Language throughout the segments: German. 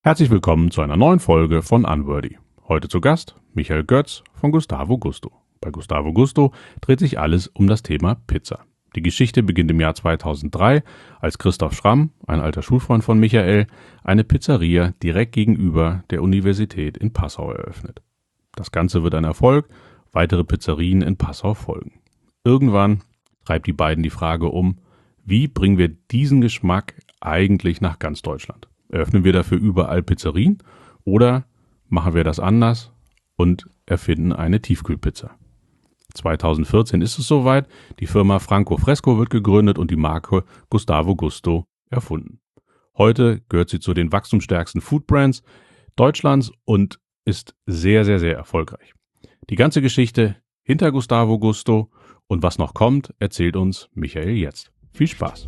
Herzlich willkommen zu einer neuen Folge von Unworthy. Heute zu Gast Michael Götz von Gustavo Gusto. Bei Gustavo Gusto dreht sich alles um das Thema Pizza. Die Geschichte beginnt im Jahr 2003, als Christoph Schramm, ein alter Schulfreund von Michael, eine Pizzeria direkt gegenüber der Universität in Passau eröffnet. Das Ganze wird ein Erfolg, weitere Pizzerien in Passau folgen. Irgendwann treibt die beiden die Frage um, wie bringen wir diesen Geschmack eigentlich nach ganz Deutschland? Eröffnen wir dafür überall Pizzerien oder machen wir das anders und erfinden eine Tiefkühlpizza? 2014 ist es soweit, die Firma Franco Fresco wird gegründet und die Marke Gustavo Gusto erfunden. Heute gehört sie zu den wachstumsstärksten Foodbrands Deutschlands und ist sehr, sehr, sehr erfolgreich. Die ganze Geschichte hinter Gustavo Gusto und was noch kommt, erzählt uns Michael jetzt. Viel Spaß!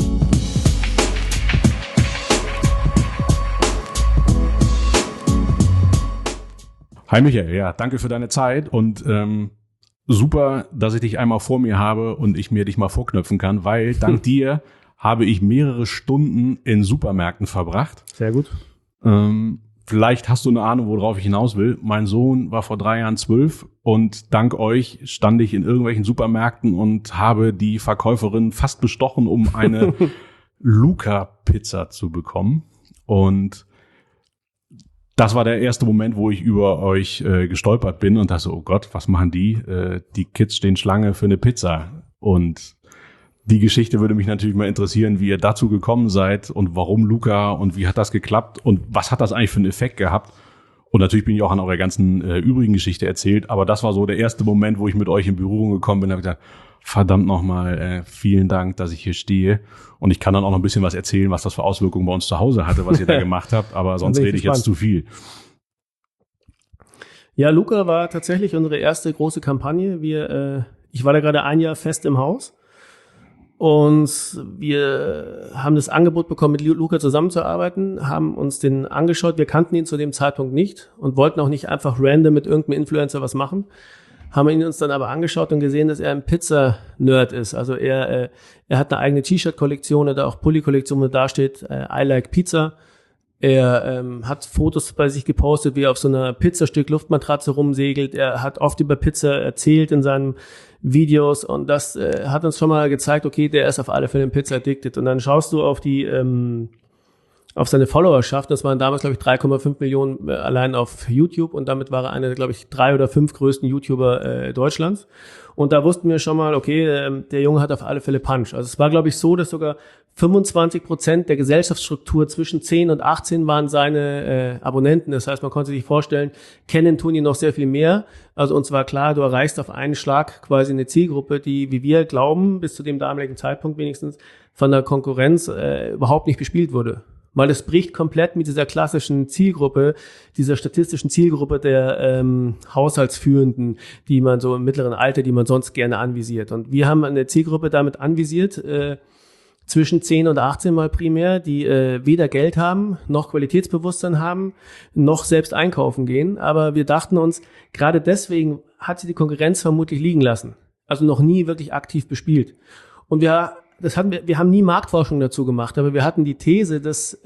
Hi Michael, ja, danke für deine Zeit und super, dass ich dich einmal vor mir habe und ich mir dich mal vorknöpfen kann, weil dank dir habe ich mehrere Stunden in Supermärkten verbracht. Sehr gut. Vielleicht hast du eine Ahnung, worauf ich hinaus will. Mein Sohn war vor 3 Jahren 12 und dank euch stand ich in irgendwelchen Supermärkten und habe die Verkäuferin fast bestochen, um eine Luca-Pizza zu bekommen. Und das war der erste Moment, wo ich über euch gestolpert bin und dachte so, oh Gott, was machen die? Die Kids stehen Schlange für eine Pizza. Und die Geschichte würde mich natürlich mal interessieren, wie ihr dazu gekommen seid und warum Luca und wie hat das geklappt und was hat das eigentlich für einen Effekt gehabt? Und natürlich bin ich auch an eurer ganzen übrigen Geschichte erzählt, aber das war so der erste Moment, wo ich mit euch in Berührung gekommen bin und habe gesagt, verdammt nochmal, vielen Dank, dass ich hier stehe. Und ich kann dann auch noch ein bisschen was erzählen, was das für Auswirkungen bei uns zu Hause hatte, was ihr da gemacht habt, aber sonst rede ich jetzt zu viel. Ja, Luca war tatsächlich unsere erste große Kampagne. Ich war da gerade 1 Jahr fest im Haus und wir haben das Angebot bekommen, mit Luca zusammenzuarbeiten, haben uns den angeschaut. Wir kannten ihn zu dem Zeitpunkt nicht und wollten auch nicht einfach random mit irgendeinem Influencer was machen. Haben ihn uns dann aber angeschaut und gesehen, dass er ein Pizza-Nerd ist. Also er hat eine eigene T-Shirt-Kollektion oder auch Pulli-Kollektion, wo da steht, I like Pizza. Er hat Fotos bei sich gepostet, wie er auf so einer Pizzastück-Luftmatratze rumsegelt. Er hat oft über Pizza erzählt in seinen Videos und das hat uns schon mal gezeigt, okay, der ist auf alle Fälle ein Pizza-addicted. Und dann schaust du auf auf seine Followerschaft. Das waren damals, glaube ich, 3,5 Millionen allein auf YouTube und damit war er einer der, glaube ich, 3 oder 5 größten YouTuber Deutschlands. Und da wussten wir schon mal, okay, der Junge hat auf alle Fälle Punch. Also es war, glaube ich, so, dass sogar 25% der Gesellschaftsstruktur zwischen 10 und 18 waren seine Abonnenten. Das heißt, man konnte sich vorstellen, kennen tun ihn noch sehr viel mehr. Also uns war klar, du erreichst auf einen Schlag quasi eine Zielgruppe, die, wie wir glauben, bis zu dem damaligen Zeitpunkt wenigstens, von der Konkurrenz überhaupt nicht bespielt wurde. Weil es bricht komplett mit dieser klassischen Zielgruppe, dieser statistischen Zielgruppe der Haushaltsführenden, die man so im mittleren Alter, die man sonst gerne anvisiert. Und wir haben eine Zielgruppe damit anvisiert, zwischen 10 und 18 mal primär, die weder Geld haben, noch Qualitätsbewusstsein haben, noch selbst einkaufen gehen. Aber wir dachten uns, gerade deswegen hat sie die Konkurrenz vermutlich liegen lassen. Also noch nie wirklich aktiv bespielt. Und wir haben nie Marktforschung dazu gemacht, aber wir hatten die These, dass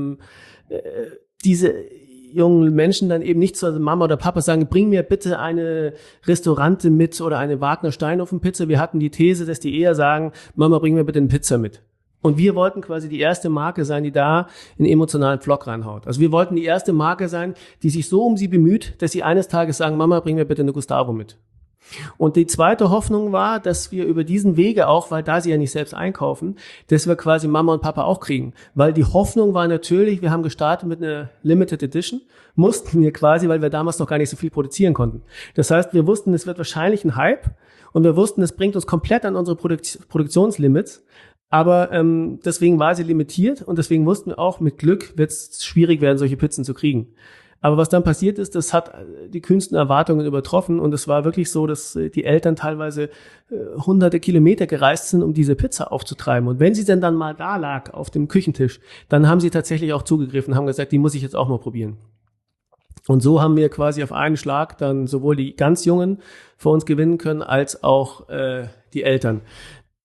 diese jungen Menschen dann eben nicht zu Mama oder Papa sagen, bring mir bitte eine Restaurante mit oder eine Wagner Steinofenpizza. Wir hatten die These, dass die eher sagen, Mama, bring mir bitte eine Pizza mit. Und wir wollten quasi die erste Marke sein, die da einen emotionalen Pflock reinhaut. Also wir wollten die erste Marke sein, die sich so um sie bemüht, dass sie eines Tages sagen, Mama, bring mir bitte eine Gustavo mit. Und die zweite Hoffnung war, dass wir über diesen Wege auch, weil da sie ja nicht selbst einkaufen, dass wir quasi Mama und Papa auch kriegen. Weil die Hoffnung war natürlich, wir haben gestartet mit einer Limited Edition, mussten wir quasi, weil wir damals noch gar nicht so viel produzieren konnten. Das heißt, wir wussten, es wird wahrscheinlich ein Hype und wir wussten, es bringt uns komplett an unsere Produktionslimits. Aber deswegen war sie limitiert und deswegen wussten wir auch, mit Glück wird es schwierig werden, solche Pizzen zu kriegen. Aber was dann passiert ist, das hat die kühnsten Erwartungen übertroffen und es war wirklich so, dass die Eltern teilweise hunderte Kilometer gereist sind, um diese Pizza aufzutreiben. Und wenn sie denn dann mal da lag auf dem Küchentisch, dann haben sie tatsächlich auch zugegriffen und haben gesagt, die muss ich jetzt auch mal probieren. Und so haben wir quasi auf einen Schlag dann sowohl die ganz Jungen für uns gewinnen können, als auch die Eltern.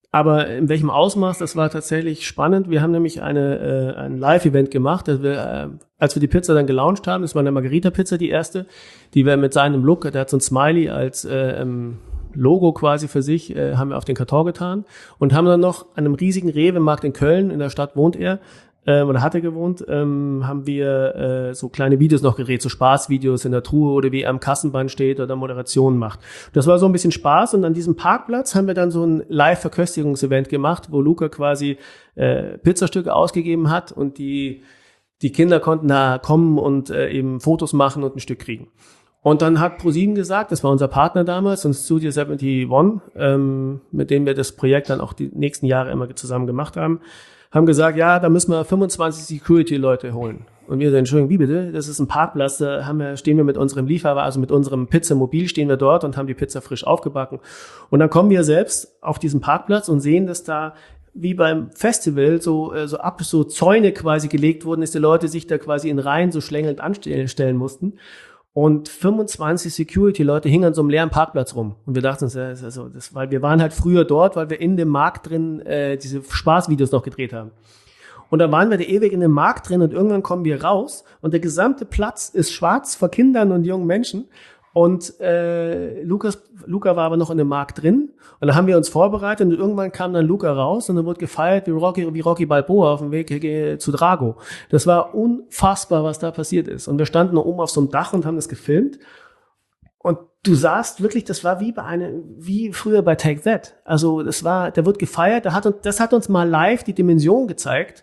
Aber in welchem Ausmaß, das war tatsächlich spannend. Wir haben nämlich ein Live-Event gemacht, als wir die Pizza dann gelauncht haben. Das war eine Margherita-Pizza, die erste, die wir mit seinem Look, der hat so ein Smiley als Logo quasi für sich, haben wir auf den Karton getan und haben dann noch an einem riesigen Rewe-Markt in Köln, in der Stadt wohnt er, oder hat er gewohnt, haben wir so kleine Videos noch gedreht, so Spaßvideos in der Truhe oder wie er am Kassenband steht oder Moderationen macht. Das war so ein bisschen Spaß und an diesem Parkplatz haben wir dann so ein Live-Verköstigungsevent gemacht, wo Luca quasi Pizzastücke ausgegeben hat und die Kinder konnten da kommen und eben Fotos machen und ein Stück kriegen. Und dann hat ProSieben gesagt, das war unser Partner damals und Studio 71, mit dem wir das Projekt dann auch die nächsten Jahre immer zusammen gemacht haben gesagt, ja, da müssen wir 25 Security-Leute holen. Und wir sagen, Entschuldigung, wie bitte? Das ist ein Parkplatz, da stehen wir mit unserem Lieferwagen, also mit unserem Pizzamobil stehen wir dort und haben die Pizza frisch aufgebacken. Und dann kommen wir selbst auf diesen Parkplatz und sehen, dass da wie beim Festival so Zäune quasi gelegt wurden, dass die Leute sich da quasi in Reihen so schlängelnd anstellen mussten. Und 25 Security-Leute hingen an so einem leeren Parkplatz rum. Und wir dachten uns, weil wir waren halt früher dort, weil wir in dem Markt drin diese Spaßvideos noch gedreht haben. Und dann waren wir da ewig in dem Markt drin und irgendwann kommen wir raus und der gesamte Platz ist schwarz vor Kindern und jungen Menschen. Und Luca war aber noch in dem Markt drin und dann haben wir uns vorbereitet und irgendwann kam dann Luca raus und dann wurde gefeiert wie Rocky Balboa auf dem Weg zu Drago. Das war unfassbar, was da passiert ist. Und wir standen oben auf so einem Dach und haben das gefilmt. Und du sahst wirklich, das war wie früher bei Take That. Also der wird gefeiert, das hat uns mal live die Dimension gezeigt,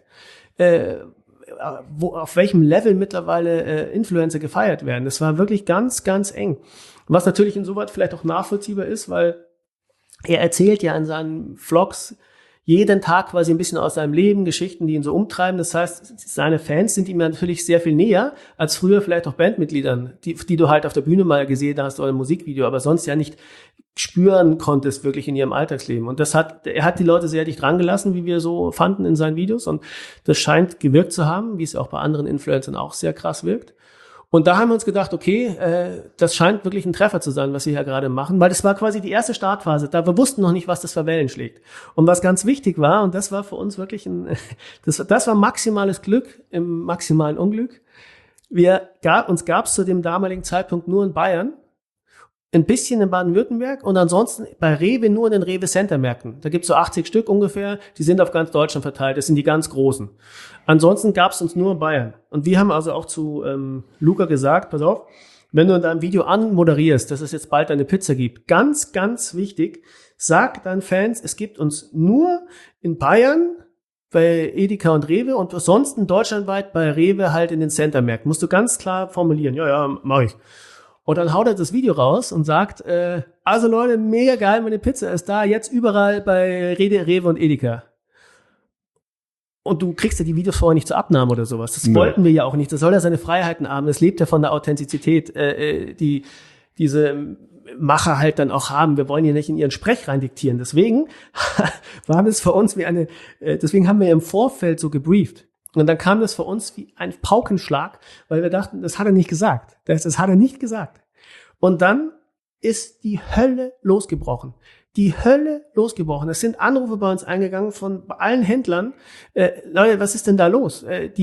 auf welchem Level mittlerweile Influencer gefeiert werden. Das war wirklich ganz, ganz eng. Was natürlich insoweit vielleicht auch nachvollziehbar ist, weil er erzählt ja in seinen Vlogs jeden Tag quasi ein bisschen aus seinem Leben, Geschichten, die ihn so umtreiben. Das heißt, seine Fans sind ihm natürlich sehr viel näher als früher vielleicht auch Bandmitgliedern, die du halt auf der Bühne mal gesehen hast oder im Musikvideo, aber sonst ja nicht spüren konntest wirklich in ihrem Alltagsleben. Und er hat die Leute sehr dicht dran gelassen, wie wir so fanden in seinen Videos. Und das scheint gewirkt zu haben, wie es auch bei anderen Influencern auch sehr krass wirkt. Und da haben wir uns gedacht, okay, das scheint wirklich ein Treffer zu sein, was wir hier gerade machen, weil das war quasi die erste Startphase. Wir wussten noch nicht, was das für Wellen schlägt. Und was ganz wichtig war, und das war für uns wirklich das war maximales Glück im maximalen Unglück. Uns gab es zu dem damaligen Zeitpunkt nur in Bayern, ein bisschen in Baden-Württemberg und ansonsten bei Rewe nur in den Rewe-Center-Märkten. Da gibt's so 80 Stück ungefähr, die sind auf ganz Deutschland verteilt, das sind die ganz großen. Ansonsten gab's uns nur in Bayern. Und wir haben also auch zu Luca gesagt, pass auf, wenn du in deinem Video anmoderierst, dass es jetzt bald eine Pizza gibt, ganz, ganz wichtig, sag deinen Fans, es gibt uns nur in Bayern bei Edeka und Rewe und ansonsten deutschlandweit bei Rewe halt in den Center-Märkten. Musst du ganz klar formulieren. Ja, mach ich. Und dann haut er das Video raus und sagt, also Leute, mega geil, meine Pizza ist da, jetzt überall bei Rewe und Edeka. Und du kriegst ja die Videos vorher nicht zur Abnahme oder sowas. Das wollten wir ja auch nicht. Das soll ja seine Freiheiten haben. Das lebt ja von der Authentizität, die diese Macher halt dann auch haben. Wir wollen ja nicht in ihren Sprech rein diktieren. Deswegen war das für uns deswegen haben wir im Vorfeld so gebrieft. Und dann kam das für uns wie ein Paukenschlag, weil wir dachten, das hat er nicht gesagt. Das hat er nicht gesagt. Und dann ist die Hölle losgebrochen. Die Hölle losgebrochen. Es sind Anrufe bei uns eingegangen von allen Händlern. Leute, was ist denn da los?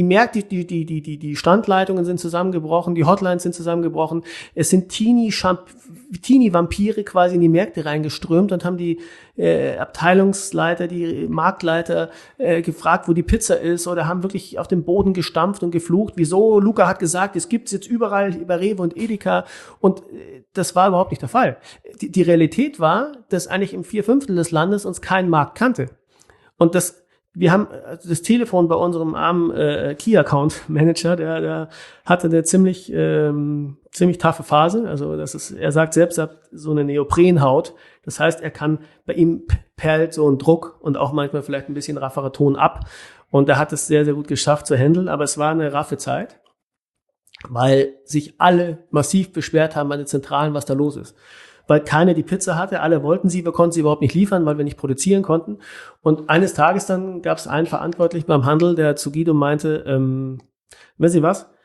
Die Standleitungen sind zusammengebrochen, die Hotlines sind zusammengebrochen. Es sind Teenie-Vampire quasi in die Märkte reingeströmt und haben die Abteilungsleiter, die Marktleiter gefragt, wo die Pizza ist, oder haben wirklich auf den Boden gestampft und geflucht. Wieso? Luca hat gesagt, es gibt's jetzt überall bei Rewe und Edeka. Und das war überhaupt nicht der Fall. Die Realität war, dass eigentlich im 4/5 des Landes uns kein Markt kannte. Und wir haben das Telefon bei unserem armen Key-Account-Manager, der hatte eine ziemlich taffe Phase. Also er sagt selbst, er hat so eine Neoprenhaut. Das heißt, bei ihm perlt so ein Druck und auch manchmal vielleicht ein bisschen rafferer Ton ab. Und er hat es sehr, sehr gut geschafft zu handeln. Aber es war eine raffe Zeit, weil sich alle massiv beschwert haben bei den Zentralen, was da los ist. Weil keiner die Pizza hatte, alle wollten sie, wir konnten sie überhaupt nicht liefern, weil wir nicht produzieren konnten. Und eines Tages dann gab es einen Verantwortlichen beim Handel, der zu Guido meinte, wissen Sie was,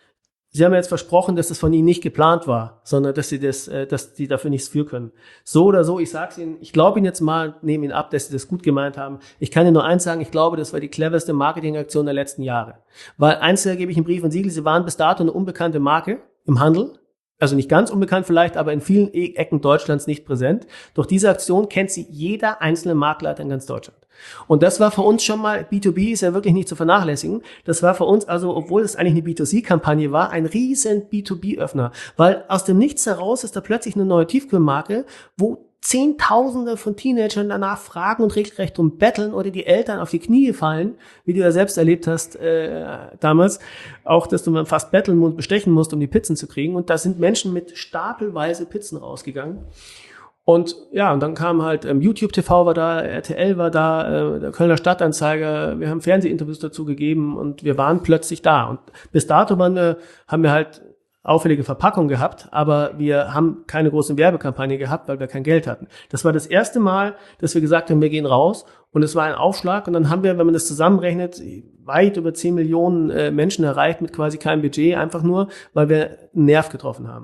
Sie haben jetzt versprochen, dass das von Ihnen nicht geplant war, sondern dass die dafür nichts für können. So oder so, ich sag's Ihnen, ich glaube Ihnen jetzt mal, nehme Ihnen ab, dass Sie das gut gemeint haben. Ich kann Ihnen nur eins sagen, ich glaube, das war die cleverste Marketingaktion der letzten Jahre. Weil eins gebe ich im Brief und Siegel, Sie waren bis dato eine unbekannte Marke im Handel. Also nicht ganz unbekannt vielleicht, aber in vielen Ecken Deutschlands nicht präsent. Durch diese Aktion kennt sie jeder einzelne Marktleiter in ganz Deutschland. Und das war für uns schon mal, B2B ist ja wirklich nicht zu vernachlässigen, das war für uns also, obwohl es eigentlich eine B2C-Kampagne war, ein riesen B2B-Öffner. Weil aus dem Nichts heraus ist da plötzlich eine neue Tiefkühlmarke, wo Zehntausende von Teenagern danach fragen und regelrecht drum betteln oder die Eltern auf die Knie fallen, wie du ja selbst erlebt hast damals, auch dass du mal fast betteln und bestechen musst, um die Pizzen zu kriegen. Und da sind Menschen mit stapelweise Pizzen rausgegangen. Und ja, und dann kam halt YouTube TV war da, RTL war da, der Kölner Stadtanzeiger, wir haben Fernsehinterviews dazu gegeben und wir waren plötzlich da. Und bis dato haben wir halt auffällige Verpackung gehabt, aber wir haben keine große Werbekampagne gehabt, weil wir kein Geld hatten. Das war das erste Mal, dass wir gesagt haben, wir gehen raus und es war ein Aufschlag und dann haben wir, wenn man das zusammenrechnet, weit über 10 Millionen Menschen erreicht mit quasi keinem Budget, einfach nur, weil wir einen Nerv getroffen haben.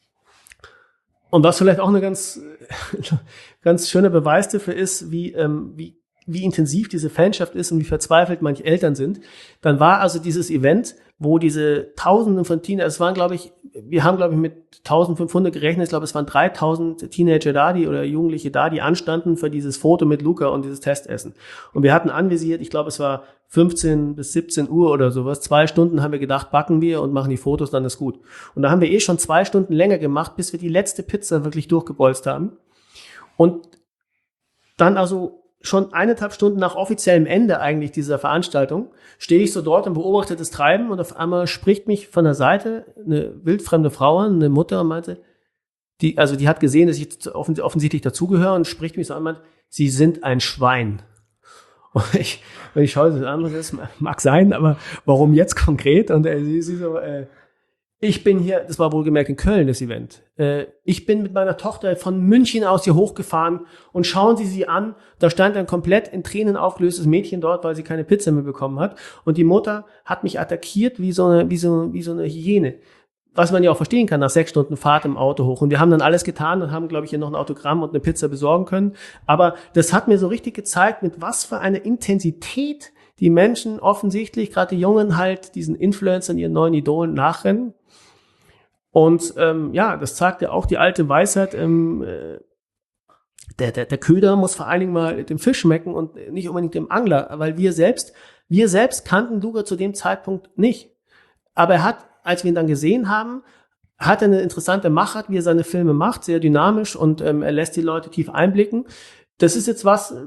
Und was vielleicht auch eine ganz schöner Beweis dafür ist, wie intensiv diese Fanschaft ist und wie verzweifelt manche Eltern sind, dann war also dieses Event, wo diese Tausenden von Teenagern, es waren, glaube ich, wir haben, glaube ich, mit 1500 gerechnet, ich glaube, es waren 3000 Teenager da, oder Jugendliche da, die anstanden für dieses Foto mit Luca und dieses Testessen. Und wir hatten anvisiert, ich glaube, es war 15 bis 17 Uhr oder sowas, 2 Stunden haben wir gedacht, backen wir und machen die Fotos, dann ist gut. Und da haben wir schon 2 Stunden länger gemacht, bis wir die letzte Pizza wirklich durchgebolzt haben. Und dann also schon 1,5 Stunden nach offiziellem Ende eigentlich dieser Veranstaltung stehe ich so dort und beobachte das Treiben und auf einmal spricht mich von der Seite eine wildfremde Frau an, eine Mutter, und meinte, die hat gesehen, dass ich offensichtlich dazugehöre und spricht mich so an und meint, Sie sind ein Schwein. Und wenn ich schaue das an, das mag sein, aber warum jetzt konkret? Und sie so, ich bin hier, das war wohlgemerkt in Köln, das Event. Ich bin mit meiner Tochter von München aus hier hochgefahren und schauen Sie sie an, da stand ein komplett in Tränen aufgelöstes Mädchen dort, weil sie keine Pizza mehr bekommen hat. Und die Mutter hat mich attackiert wie so eine Hyäne. Was man ja auch verstehen kann, nach 6 Stunden Fahrt im Auto hoch. Und wir haben dann alles getan und haben, glaube ich, hier noch ein Autogramm und eine Pizza besorgen können. Aber das hat mir so richtig gezeigt, mit was für einer Intensität die Menschen offensichtlich, gerade die Jungen halt, diesen Influencern, ihren neuen Idolen nachrennen. Und das zeigt ja auch die alte Weisheit, der Köder muss vor allen Dingen mal dem Fisch schmecken und nicht unbedingt dem Angler, weil wir selbst kannten Luca zu dem Zeitpunkt nicht. Aber er hat, als wir ihn dann gesehen haben, hat er eine interessante Machart, wie er seine Filme macht, sehr dynamisch und er lässt die Leute tief einblicken. Das ist jetzt was,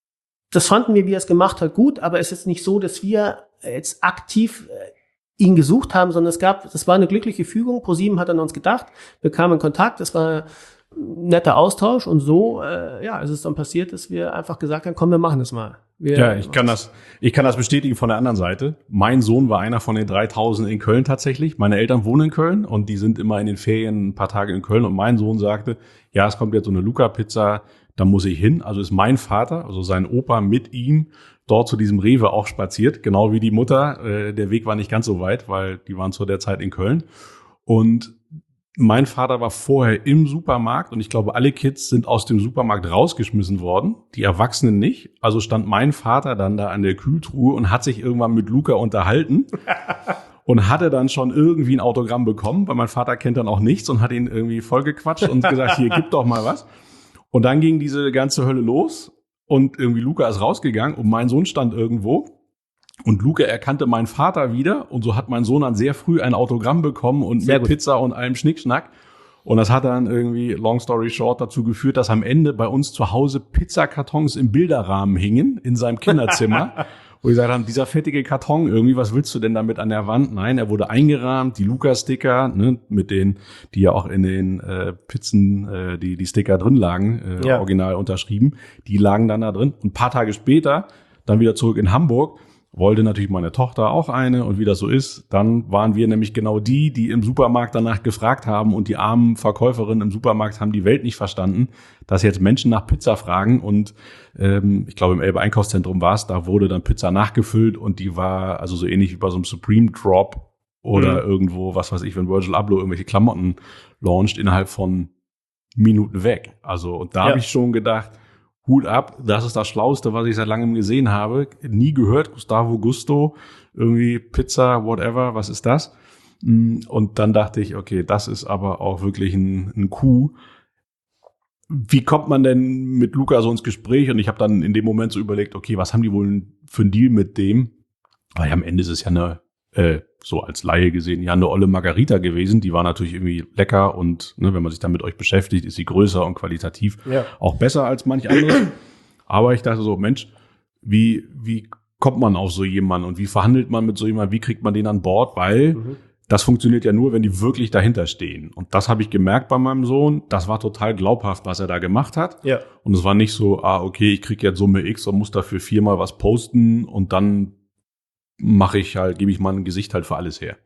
das fanden wir, wie er es gemacht hat, gut, aber es ist jetzt nicht so, dass wir jetzt aktiv ihn gesucht haben, sondern das war eine glückliche Fügung. ProSieben hat an uns gedacht, wir kamen in Kontakt, das war ein netter Austausch und so, es ist dann passiert, dass wir einfach gesagt haben, komm, wir machen das mal. Ich kann das bestätigen von der anderen Seite. Mein Sohn war einer von den 3000 in Köln tatsächlich. Meine Eltern wohnen in Köln und die sind immer in den Ferien ein paar Tage in Köln und mein Sohn sagte, ja, es kommt jetzt so eine Luca-Pizza, da muss ich hin. Also ist mein Vater, also sein Opa mit ihm dort zu diesem Rewe auch spaziert, genau wie die Mutter. Der Weg war nicht ganz so weit, weil die waren zu der Zeit in Köln. Und mein Vater war vorher im Supermarkt und ich glaube, alle Kids sind aus dem Supermarkt rausgeschmissen worden, die Erwachsenen nicht. Also stand mein Vater dann da an der Kühltruhe und hat sich irgendwann mit Luca unterhalten und hatte dann schon irgendwie ein Autogramm bekommen, weil mein Vater kennt dann auch nichts und hat ihn irgendwie vollgequatscht und gesagt, hier, gib doch mal was. Und dann ging diese ganze Hölle los. Und irgendwie Luca ist rausgegangen und mein Sohn stand irgendwo und Luca erkannte meinen Vater wieder und so hat mein Sohn dann sehr früh ein Autogramm bekommen und mit Pizza und allem Schnickschnack. Und das hat dann irgendwie, long story short, dazu geführt, dass am Ende bei uns zu Hause Pizzakartons im Bilderrahmen hingen in seinem Kinderzimmer. Wo die gesagt haben, dieser fettige Karton irgendwie, was willst du denn damit an der Wand? Nein, er wurde eingerahmt, die Luca-Sticker, ne, mit denen, die ja auch in den Pizzen, die Sticker drin lagen, original unterschrieben, die lagen dann da drin. Und ein paar Tage später, dann wieder zurück in Hamburg, wollte natürlich meine Tochter auch eine und wie das so ist, dann waren wir nämlich genau die im Supermarkt danach gefragt haben und die armen Verkäuferinnen im Supermarkt haben die Welt nicht verstanden, dass jetzt Menschen nach Pizza fragen und ich glaube im Elbe Einkaufszentrum war es, da wurde dann Pizza nachgefüllt und die war also so ähnlich wie bei so einem Supreme Drop oder irgendwo, was weiß ich, wenn Virgil Abloh irgendwelche Klamotten launcht, innerhalb von Minuten weg. Also, und da habe ich schon gedacht, Hut ab, das ist das Schlauste, was ich seit langem gesehen habe. Nie gehört, Gustavo Gusto, irgendwie Pizza, whatever, was ist das? Und dann dachte ich, okay, das ist aber auch wirklich ein Coup. Wie kommt man denn mit Luca so ins Gespräch? Und ich habe dann in dem Moment so überlegt, okay, was haben die wohl für einen Deal mit dem? Weil am Ende ist es ja eine, so als Laie gesehen, ja eine olle Margarita gewesen. Die war natürlich irgendwie lecker und ne, wenn man sich dann mit euch beschäftigt, ist sie größer und qualitativ auch besser als manch anderes. Aber ich dachte so, Mensch, wie kommt man auf so jemanden und wie verhandelt man mit so jemandem? Wie kriegt man den an Bord? Weil das funktioniert ja nur, wenn die wirklich dahinter stehen. Und das habe ich gemerkt bei meinem Sohn. Das war total glaubhaft, was er da gemacht hat. Ja. Und es war nicht so, okay, ich kriege jetzt Summe X und muss dafür 4-mal was posten und dann gebe ich mein Gesicht halt für alles her.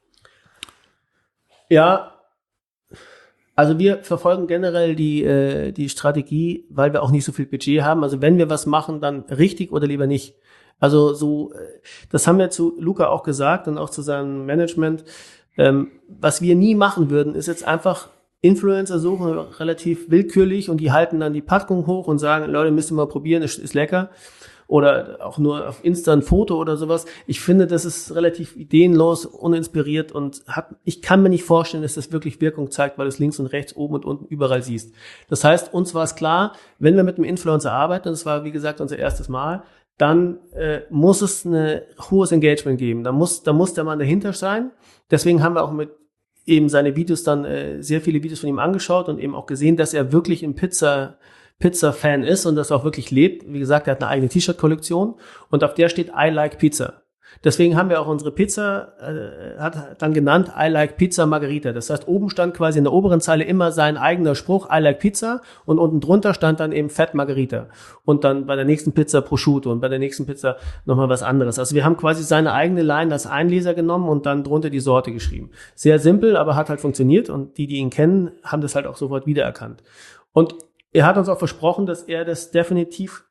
Ja, also wir verfolgen generell die Strategie, weil wir auch nicht so viel Budget haben. Also wenn wir was machen, dann richtig oder lieber nicht. Also so, das haben wir zu Luca auch gesagt und auch zu seinem Management. Was wir nie machen würden, ist jetzt einfach Influencer suchen, relativ willkürlich, und die halten dann die Packung hoch und sagen, Leute, müsst ihr mal probieren, ist lecker. Oder auch nur auf Insta ein Foto oder sowas. Ich finde, das ist relativ ideenlos, uninspiriert und ich kann mir nicht vorstellen, dass das wirklich Wirkung zeigt, weil du es links und rechts, oben und unten überall siehst. Das heißt, uns war es klar, wenn wir mit einem Influencer arbeiten, und das war, wie gesagt, unser erstes Mal, dann muss es ein hohes Engagement geben. Da muss der Mann dahinter sein. Deswegen haben wir auch mit eben seine Videos dann sehr viele Videos von ihm angeschaut und eben auch gesehen, dass er wirklich ein Pizza-Fan ist und das auch wirklich lebt. Wie gesagt, er hat eine eigene T-Shirt-Kollektion und auf der steht I like Pizza. Deswegen haben wir auch unsere Pizza, hat dann genannt I like Pizza Margherita. Das heißt, oben stand quasi in der oberen Zeile immer sein eigener Spruch I like Pizza und unten drunter stand dann eben Fat Margherita. Und dann bei der nächsten Pizza Prosciutto und bei der nächsten Pizza nochmal was anderes. Also wir haben quasi seine eigene Line als Einleser genommen und dann drunter die Sorte geschrieben. Sehr simpel, aber hat halt funktioniert und die ihn kennen, haben das halt auch sofort wiedererkannt. Und er hat uns auch versprochen, dass er das definitiv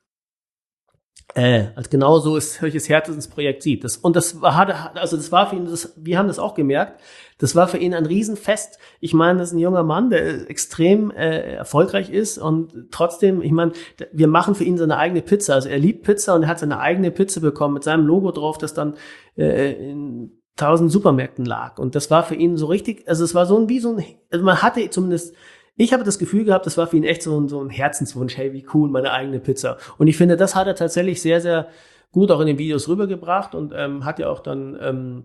als genau so solches Herzensprojekt sieht. Das war für ihn, wir haben das auch gemerkt, das war für ihn ein Riesenfest. Ich meine, das ist ein junger Mann, der extrem erfolgreich ist und trotzdem, ich meine, wir machen für ihn seine eigene Pizza. Also er liebt Pizza und er hat seine eigene Pizza bekommen mit seinem Logo drauf, das dann in 1000 Supermärkten lag. Und das war für ihn so richtig, also es war also man hatte zumindest, ich habe das Gefühl gehabt, das war für ihn echt so ein Herzenswunsch, hey, wie cool, meine eigene Pizza. Und ich finde, das hat er tatsächlich sehr, sehr gut auch in den Videos rübergebracht und hat ja auch dann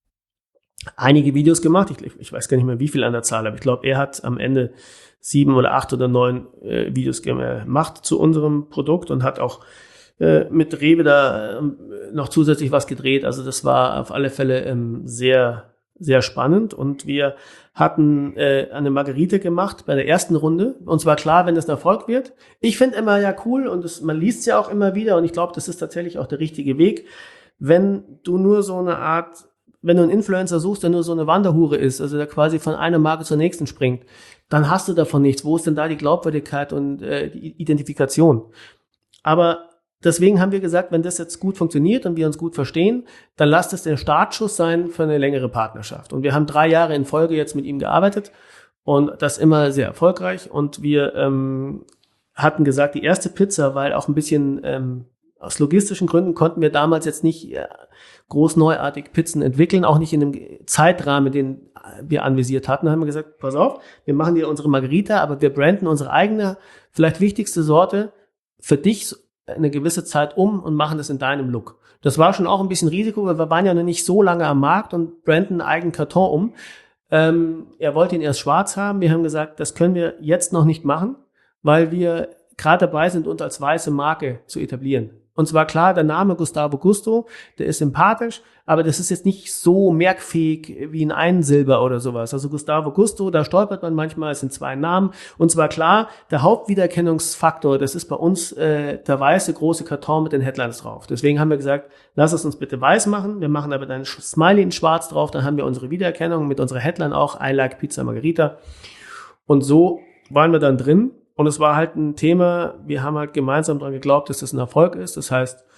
einige Videos gemacht. Ich weiß gar nicht mehr, wie viel an der Zahl, aber ich glaube, er hat am Ende 7 oder 8 oder 9 Videos gemacht zu unserem Produkt und hat auch mit Rewe da noch zusätzlich was gedreht. Also das war auf alle Fälle sehr, sehr spannend und wir hatten eine Margarita gemacht bei der ersten Runde. Uns war klar, wenn das ein Erfolg wird. Ich finde immer ja cool und man liest es ja auch immer wieder und ich glaube, das ist tatsächlich auch der richtige Weg. Wenn du nur so eine Art, wenn du einen Influencer suchst, der nur so eine Wanderhure ist, also der quasi von einer Marke zur nächsten springt, dann hast du davon nichts. Wo ist denn da die Glaubwürdigkeit und die Identifikation? Aber deswegen haben wir gesagt, wenn das jetzt gut funktioniert und wir uns gut verstehen, dann lasst es der Startschuss sein für eine längere Partnerschaft. Und wir haben 3 Jahre in Folge jetzt mit ihm gearbeitet und das immer sehr erfolgreich. Und wir hatten gesagt, die erste Pizza, weil auch ein bisschen aus logistischen Gründen konnten wir damals jetzt nicht groß neuartig Pizzen entwickeln, auch nicht in dem Zeitrahmen, den wir anvisiert hatten. Da haben wir gesagt, pass auf, wir machen dir unsere Margarita, aber wir branden unsere eigene, vielleicht wichtigste Sorte für dich eine gewisse Zeit und machen das in deinem Look. Das war schon auch ein bisschen Risiko, weil wir waren ja noch nicht so lange am Markt und branden einen eigenen Karton um. Er wollte ihn erst schwarz haben. Wir haben gesagt, das können wir jetzt noch nicht machen, weil wir gerade dabei sind, uns als weiße Marke zu etablieren. Und zwar klar, der Name Gustavo Gusto, der ist sympathisch, aber das ist jetzt nicht so merkfähig wie ein Einsilber oder sowas. Also Gustavo Gusto, da stolpert man manchmal, es sind 2 Namen. Und zwar klar, der Hauptwiedererkennungsfaktor, das ist bei uns der weiße große Karton mit den Headlines drauf. Deswegen haben wir gesagt, lass es uns bitte weiß machen. Wir machen aber dann Smiley in schwarz drauf, dann haben wir unsere Wiedererkennung mit unserer Headline auch, I like Pizza Margherita. Und so waren wir dann drin. Und es war halt ein Thema, wir haben halt gemeinsam daran geglaubt, dass das ein Erfolg ist. Das heißt,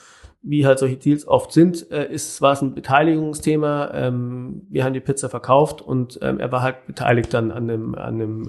wie halt solche Deals oft sind, war es ein Beteiligungsthema. Wir haben die Pizza verkauft und er war halt beteiligt dann an dem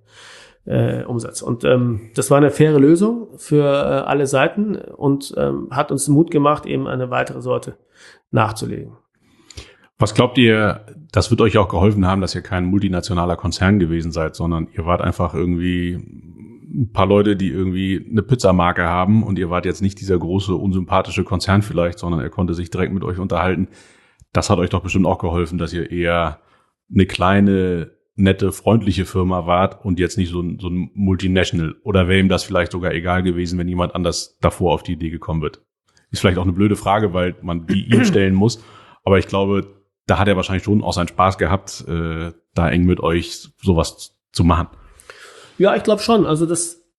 Umsatz. Und das war eine faire Lösung für alle Seiten und hat uns Mut gemacht, eben eine weitere Sorte nachzulegen. Was glaubt ihr, das wird euch auch geholfen haben, dass ihr kein multinationaler Konzern gewesen seid, sondern ihr wart einfach irgendwie ein paar Leute, die irgendwie eine Pizzamarke haben und ihr wart jetzt nicht dieser große, unsympathische Konzern vielleicht, sondern er konnte sich direkt mit euch unterhalten. Das hat euch doch bestimmt auch geholfen, dass ihr eher eine kleine, nette, freundliche Firma wart und jetzt nicht so ein Multinational. Oder wäre ihm das vielleicht sogar egal gewesen, wenn jemand anders davor auf die Idee gekommen wird? Ist vielleicht auch eine blöde Frage, weil man die ihm stellen muss. Aber ich glaube, da hat er wahrscheinlich schon auch seinen Spaß gehabt, da eng mit euch sowas zu machen. Ja, ich glaube schon. Also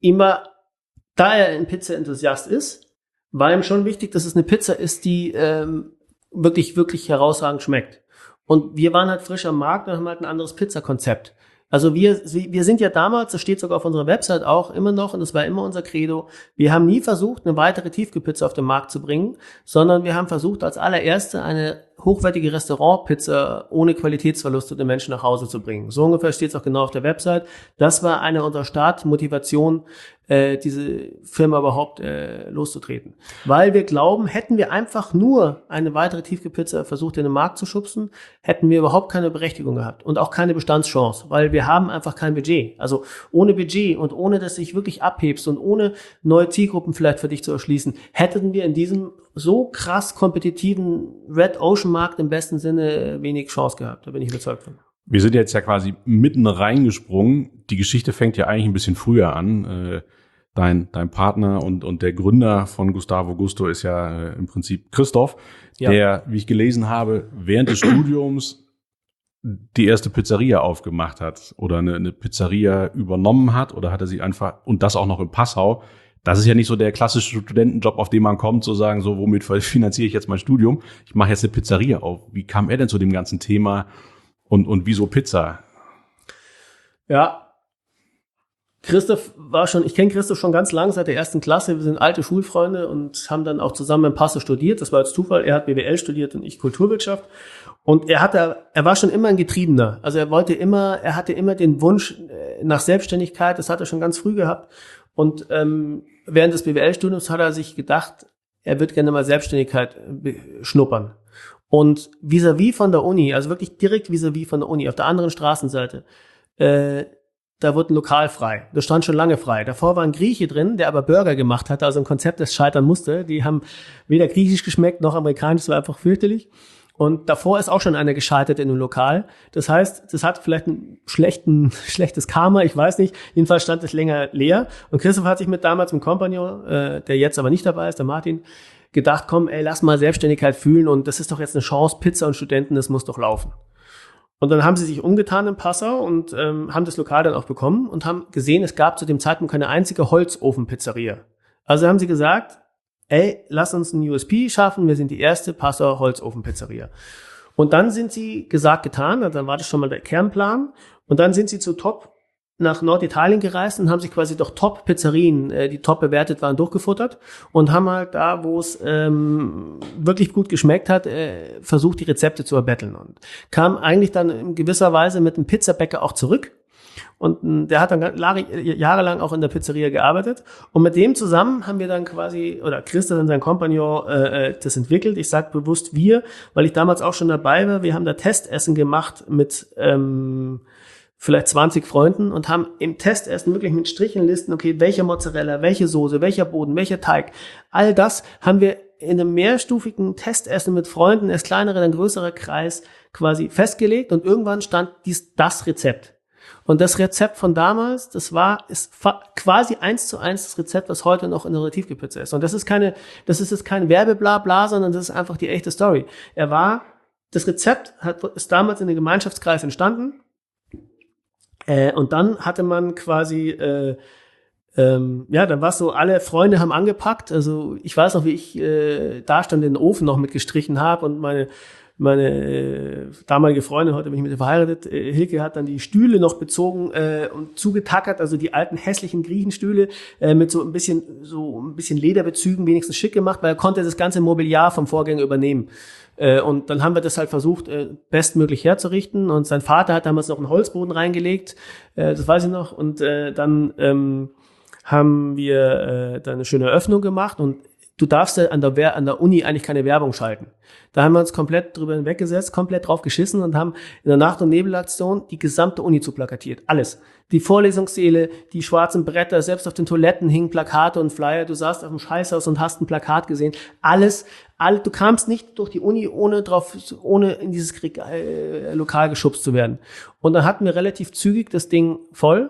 da er ein Pizza-Enthusiast ist, war ihm schon wichtig, dass es eine Pizza ist, die wirklich, wirklich herausragend schmeckt. Und wir waren halt frisch am Markt und haben halt ein anderes Pizzakonzept. Also wir sind ja damals, das steht sogar auf unserer Website auch immer noch, und das war immer unser Credo, wir haben nie versucht, eine weitere Tiefkühlpizza auf den Markt zu bringen, sondern wir haben versucht, als allererste eine hochwertige Restaurantpizza ohne Qualitätsverluste den Menschen nach Hause zu bringen. So ungefähr steht es auch genau auf der Website. Das war eine unserer Startmotivationen, diese Firma überhaupt loszutreten. Weil wir glauben, hätten wir einfach nur eine weitere Tiefkühlpizza versucht, in den Markt zu schubsen, hätten wir überhaupt keine Berechtigung gehabt und auch keine Bestandschance, weil wir haben einfach kein Budget. Also ohne Budget und ohne, dass du dich wirklich abhebst und ohne neue Zielgruppen vielleicht für dich zu erschließen, hätten wir in diesem so krass kompetitiven Red Ocean Markt im besten Sinne wenig Chance gehabt. Da bin ich überzeugt von. Wir sind jetzt ja quasi mitten reingesprungen. Die Geschichte fängt ja eigentlich ein bisschen früher an. Dein Partner und der Gründer von Gustavo Gusto ist ja im Prinzip Christoph, der, wie ich gelesen habe, während des Studiums die erste Pizzeria aufgemacht hat oder eine Pizzeria übernommen hat, oder hat er sie einfach, und das auch noch in Passau. Das ist ja nicht so der klassische Studentenjob, auf den man kommt, zu sagen, so, womit finanziere ich jetzt mein Studium? Ich mache jetzt eine Pizzeria auf. Wie kam er denn zu dem ganzen Thema und wieso Pizza? Ja, ich kenne Christoph schon ganz lange, seit der ersten Klasse. Wir sind alte Schulfreunde und haben dann auch zusammen in Passau studiert. Das war jetzt Zufall. Er hat BWL studiert und ich Kulturwirtschaft. Und er war schon immer ein Getriebener. Also er hatte immer den Wunsch nach Selbstständigkeit. Das hat er schon ganz früh gehabt. Und während des BWL-Studiums hat er sich gedacht, er wird gerne mal Selbstständigkeit schnuppern. Und vis-à-vis von der Uni, also wirklich direkt vis-à-vis von der Uni, auf der anderen Straßenseite, da wurde ein Lokal frei. Das stand schon lange frei. Davor war ein Grieche drin, der aber Burger gemacht hatte, also ein Konzept, das scheitern musste. Die haben weder griechisch geschmeckt, noch amerikanisch, das war einfach fürchterlich. Und davor ist auch schon einer gescheitert in einem Lokal. Das heißt, das hat vielleicht ein schlechtes Karma, ich weiß nicht. Jedenfalls stand es länger leer. Und Christoph hat sich damals mit Kompagnon, der jetzt aber nicht dabei ist, der Martin, gedacht, komm, lass mal Selbstständigkeit fühlen und das ist doch jetzt eine Chance, Pizza und Studenten, das muss doch laufen. Und dann haben sie sich umgetan in Passau und haben das Lokal dann auch bekommen und haben gesehen, es gab zu dem Zeitpunkt keine einzige Holzofen-Pizzeria. Also haben sie gesagt, lass uns einen USP schaffen, wir sind die erste Passauer Holzofen-Pizzeria. Und dann sind sie gesagt, getan, also dann war das schon mal der Kernplan. Und dann sind sie zu Top nach Norditalien gereist und haben sich quasi durch Top-Pizzerien, die top bewertet waren, durchgefuttert und haben halt da, wo es wirklich gut geschmeckt hat, versucht, die Rezepte zu erbetteln. Und kam eigentlich dann in gewisser Weise mit einem Pizzabäcker auch zurück. Und der hat dann jahrelang auch in der Pizzeria gearbeitet. Und mit dem zusammen haben wir dann quasi, oder Christoph und sein Kompagnon, das entwickelt. Ich sage bewusst wir, weil ich damals auch schon dabei war. Wir haben da Testessen gemacht mit vielleicht 20 Freunden und haben im Testessen wirklich mit Strichenlisten, okay, welche Mozzarella, welche Soße, welcher Boden, welcher Teig. All das haben wir in einem mehrstufigen Testessen mit Freunden, erst kleinerer, dann größerer Kreis quasi festgelegt. Und irgendwann stand das Rezept. Und das Rezept von damals, ist quasi 1:1 das Rezept, was heute noch in der Tiefkühlpizza ist. Und das ist jetzt kein Werbeblabla, sondern das ist einfach die echte Story. Das Rezept ist damals in einem Gemeinschaftskreis entstanden. Und dann hatte man quasi, dann war es so, alle Freunde haben angepackt. Also ich weiß noch, wie ich da stand, den Ofen noch mitgestrichen habe und meine meine damalige Freundin, heute bin ich mit ihr verheiratet, Hilke hat dann die Stühle noch bezogen und zugetackert, also die alten hässlichen Griechenstühle mit so ein bisschen Lederbezügen wenigstens schick gemacht, weil er konnte das ganze Mobiliar vom Vorgänger übernehmen. Und dann haben wir das halt versucht, bestmöglich herzurichten. Und sein Vater hat damals noch einen Holzboden reingelegt, das weiß ich noch. Und dann haben wir da eine schöne Eröffnung gemacht. Und du darfst ja an der Uni eigentlich keine Werbung schalten. Da haben wir uns komplett drüber hinweggesetzt, komplett drauf geschissen und haben in der Nacht- und Nebelaktion die gesamte Uni zu plakatiert. Alles. Die Vorlesungssäle, die schwarzen Bretter, selbst auf den Toiletten hingen Plakate und Flyer. Du saßt auf dem Scheißhaus und hast ein Plakat gesehen. Alles. Du kamst nicht durch die Uni, ohne in dieses Lokal geschubst zu werden. Und dann hatten wir relativ zügig das Ding voll.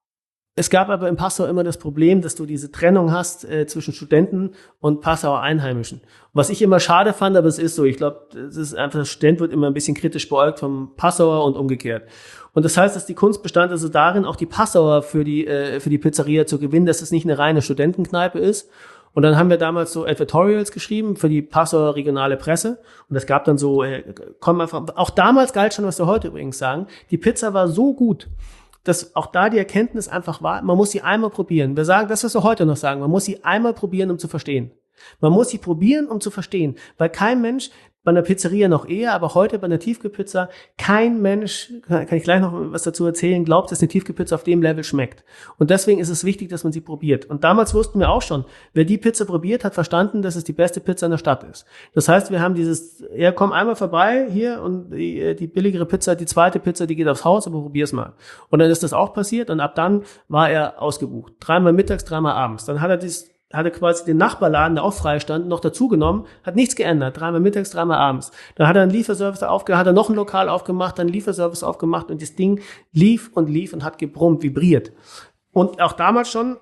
Es gab aber in Passau immer das Problem, dass du diese Trennung hast zwischen Studenten und Passauer Einheimischen. Was ich immer schade fand, aber es ist so. Ich glaube, das ist einfach, der Student wird immer ein bisschen kritisch beäugt vom Passauer und umgekehrt. Und das heißt, dass die Kunst bestand also darin, auch die Passauer für die Pizzeria zu gewinnen, dass es nicht eine reine Studentenkneipe ist. Und dann haben wir damals so Advertorials geschrieben für die Passauer regionale Presse. Und es gab dann so, komm einfach, auch damals galt schon, was wir heute übrigens sagen, die Pizza war so gut, dass auch da die Erkenntnis einfach war, man muss sie einmal probieren. Wir sagen das, was wir heute noch sagen, man muss sie einmal probieren, um zu verstehen. Man muss sie probieren, um zu verstehen, weil kein Mensch, bei einer Pizzeria noch eher, aber heute bei einer Tiefkühlpizza, kein Mensch, kann ich gleich noch was dazu erzählen, glaubt, dass eine Tiefkühlpizza auf dem Level schmeckt. Und deswegen ist es wichtig, dass man sie probiert. Und damals wussten wir auch schon, wer die Pizza probiert, hat verstanden, dass es die beste Pizza in der Stadt ist. Das heißt, wir haben komm einmal vorbei hier und die billigere Pizza, die zweite Pizza, die geht aufs Haus, aber probier's mal. Und dann ist das auch passiert und ab dann war er ausgebucht. 3-mal mittags, 3-mal abends. Dann hat er quasi den Nachbarladen, der auch frei stand, noch dazugenommen, hat nichts geändert. 3-mal mittags, 3-mal abends. Dann hat er einen Lieferservice aufgemacht, hat er noch ein Lokal aufgemacht, dann einen Lieferservice aufgemacht und das Ding lief und hat gebrummt, vibriert. Und auch damals schon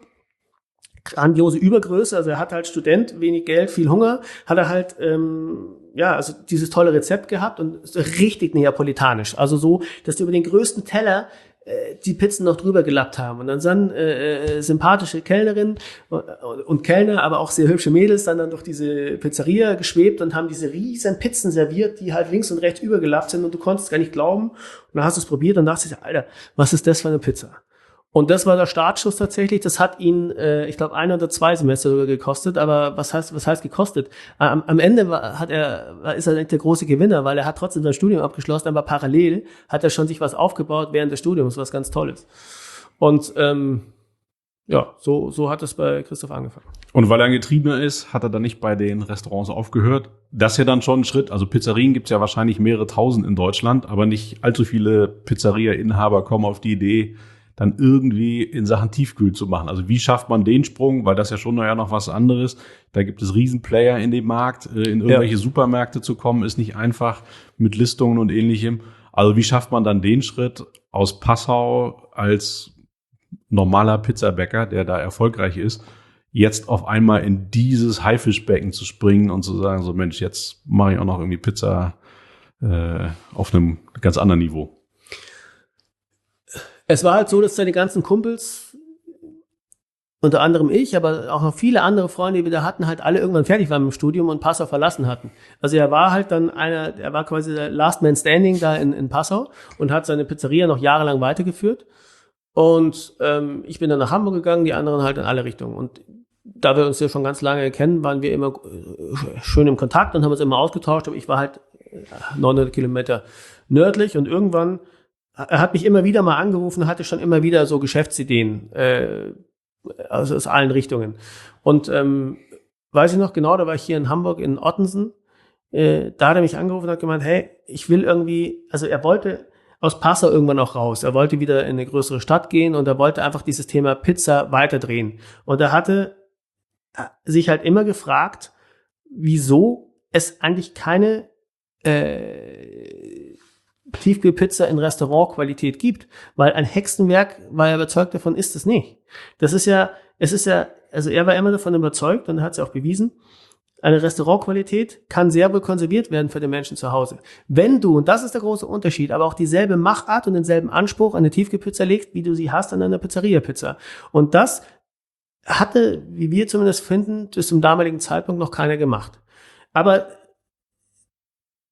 grandiose Übergröße, also er hat halt Student, wenig Geld, viel Hunger, hat er halt, also dieses tolle Rezept gehabt und so richtig neapolitanisch. Also so, dass die über den größten Teller die Pizzen noch drüber gelappt haben. Und dann sind sympathische Kellnerinnen und Kellner, aber auch sehr hübsche Mädels dann durch diese Pizzeria geschwebt und haben diese riesen Pizzen serviert, die halt links und rechts übergelappt sind und du konntest gar nicht glauben. Und dann hast du es probiert und dachtest dir, Alter, was ist das für eine Pizza? Und das war der Startschuss tatsächlich. Das hat ihn, ich glaube, 1 oder 2 Semester sogar gekostet. Aber was heißt gekostet? Am Ende ist er nicht der große Gewinner, weil er hat trotzdem sein Studium abgeschlossen, aber parallel hat er schon sich was aufgebaut während des Studiums, was ganz Tolles. Und so hat es bei Christoph angefangen. Und weil er ein Getriebener ist, hat er dann nicht bei den Restaurants aufgehört. Das ist ja dann schon ein Schritt. Also Pizzerien gibt's ja wahrscheinlich mehrere tausend in Deutschland, aber nicht allzu viele Pizzeria-Inhaber kommen auf die Idee, dann irgendwie in Sachen Tiefkühl zu machen. Also wie schafft man den Sprung? Weil das ja schon noch was anderes. Da gibt es Riesenplayer in dem Markt. In irgendwelche Supermärkte zu kommen, ist nicht einfach mit Listungen und Ähnlichem. Also wie schafft man dann den Schritt aus Passau als normaler Pizzabäcker, der da erfolgreich ist, jetzt auf einmal in dieses Haifischbecken zu springen und zu sagen, so Mensch, jetzt mache ich auch noch irgendwie Pizza auf einem ganz anderen Niveau. Es war halt so, dass seine ganzen Kumpels, unter anderem ich, aber auch noch viele andere Freunde, die wir da hatten, halt alle irgendwann fertig waren mit dem Studium und Passau verlassen hatten. Also er war halt dann er war quasi der Last Man Standing da in Passau und hat seine Pizzeria noch jahrelang weitergeführt. Und ich bin dann nach Hamburg gegangen, die anderen halt in alle Richtungen. Und da wir uns ja schon ganz lange kennen, waren wir immer schön im Kontakt und haben uns immer ausgetauscht. Aber ich war halt 900 Kilometer nördlich und irgendwann er hat mich immer wieder mal angerufen, hatte schon immer wieder so Geschäftsideen, also aus allen Richtungen. Und weiß ich noch genau, da war ich hier in Hamburg in Ottensen, da hat er mich angerufen und hat gemeint, hey, ich will irgendwie, also er wollte aus Passau irgendwann auch raus. Er wollte wieder in eine größere Stadt gehen und er wollte einfach dieses Thema Pizza weiterdrehen. Und er hatte sich halt immer gefragt, wieso es eigentlich keine Tiefkühlpizza in Restaurantqualität gibt, weil ein Hexenwerk, war er überzeugt davon, ist es nicht. Also er war immer davon überzeugt und hat es ja auch bewiesen, eine Restaurantqualität kann sehr wohl konserviert werden für den Menschen zu Hause. Wenn du, und das ist der große Unterschied, aber auch dieselbe Machart und denselben Anspruch an eine Tiefkühlpizza legst, wie du sie hast an einer Pizzeria-Pizza. Und das hatte, wie wir zumindest finden, bis zum damaligen Zeitpunkt noch keiner gemacht. Aber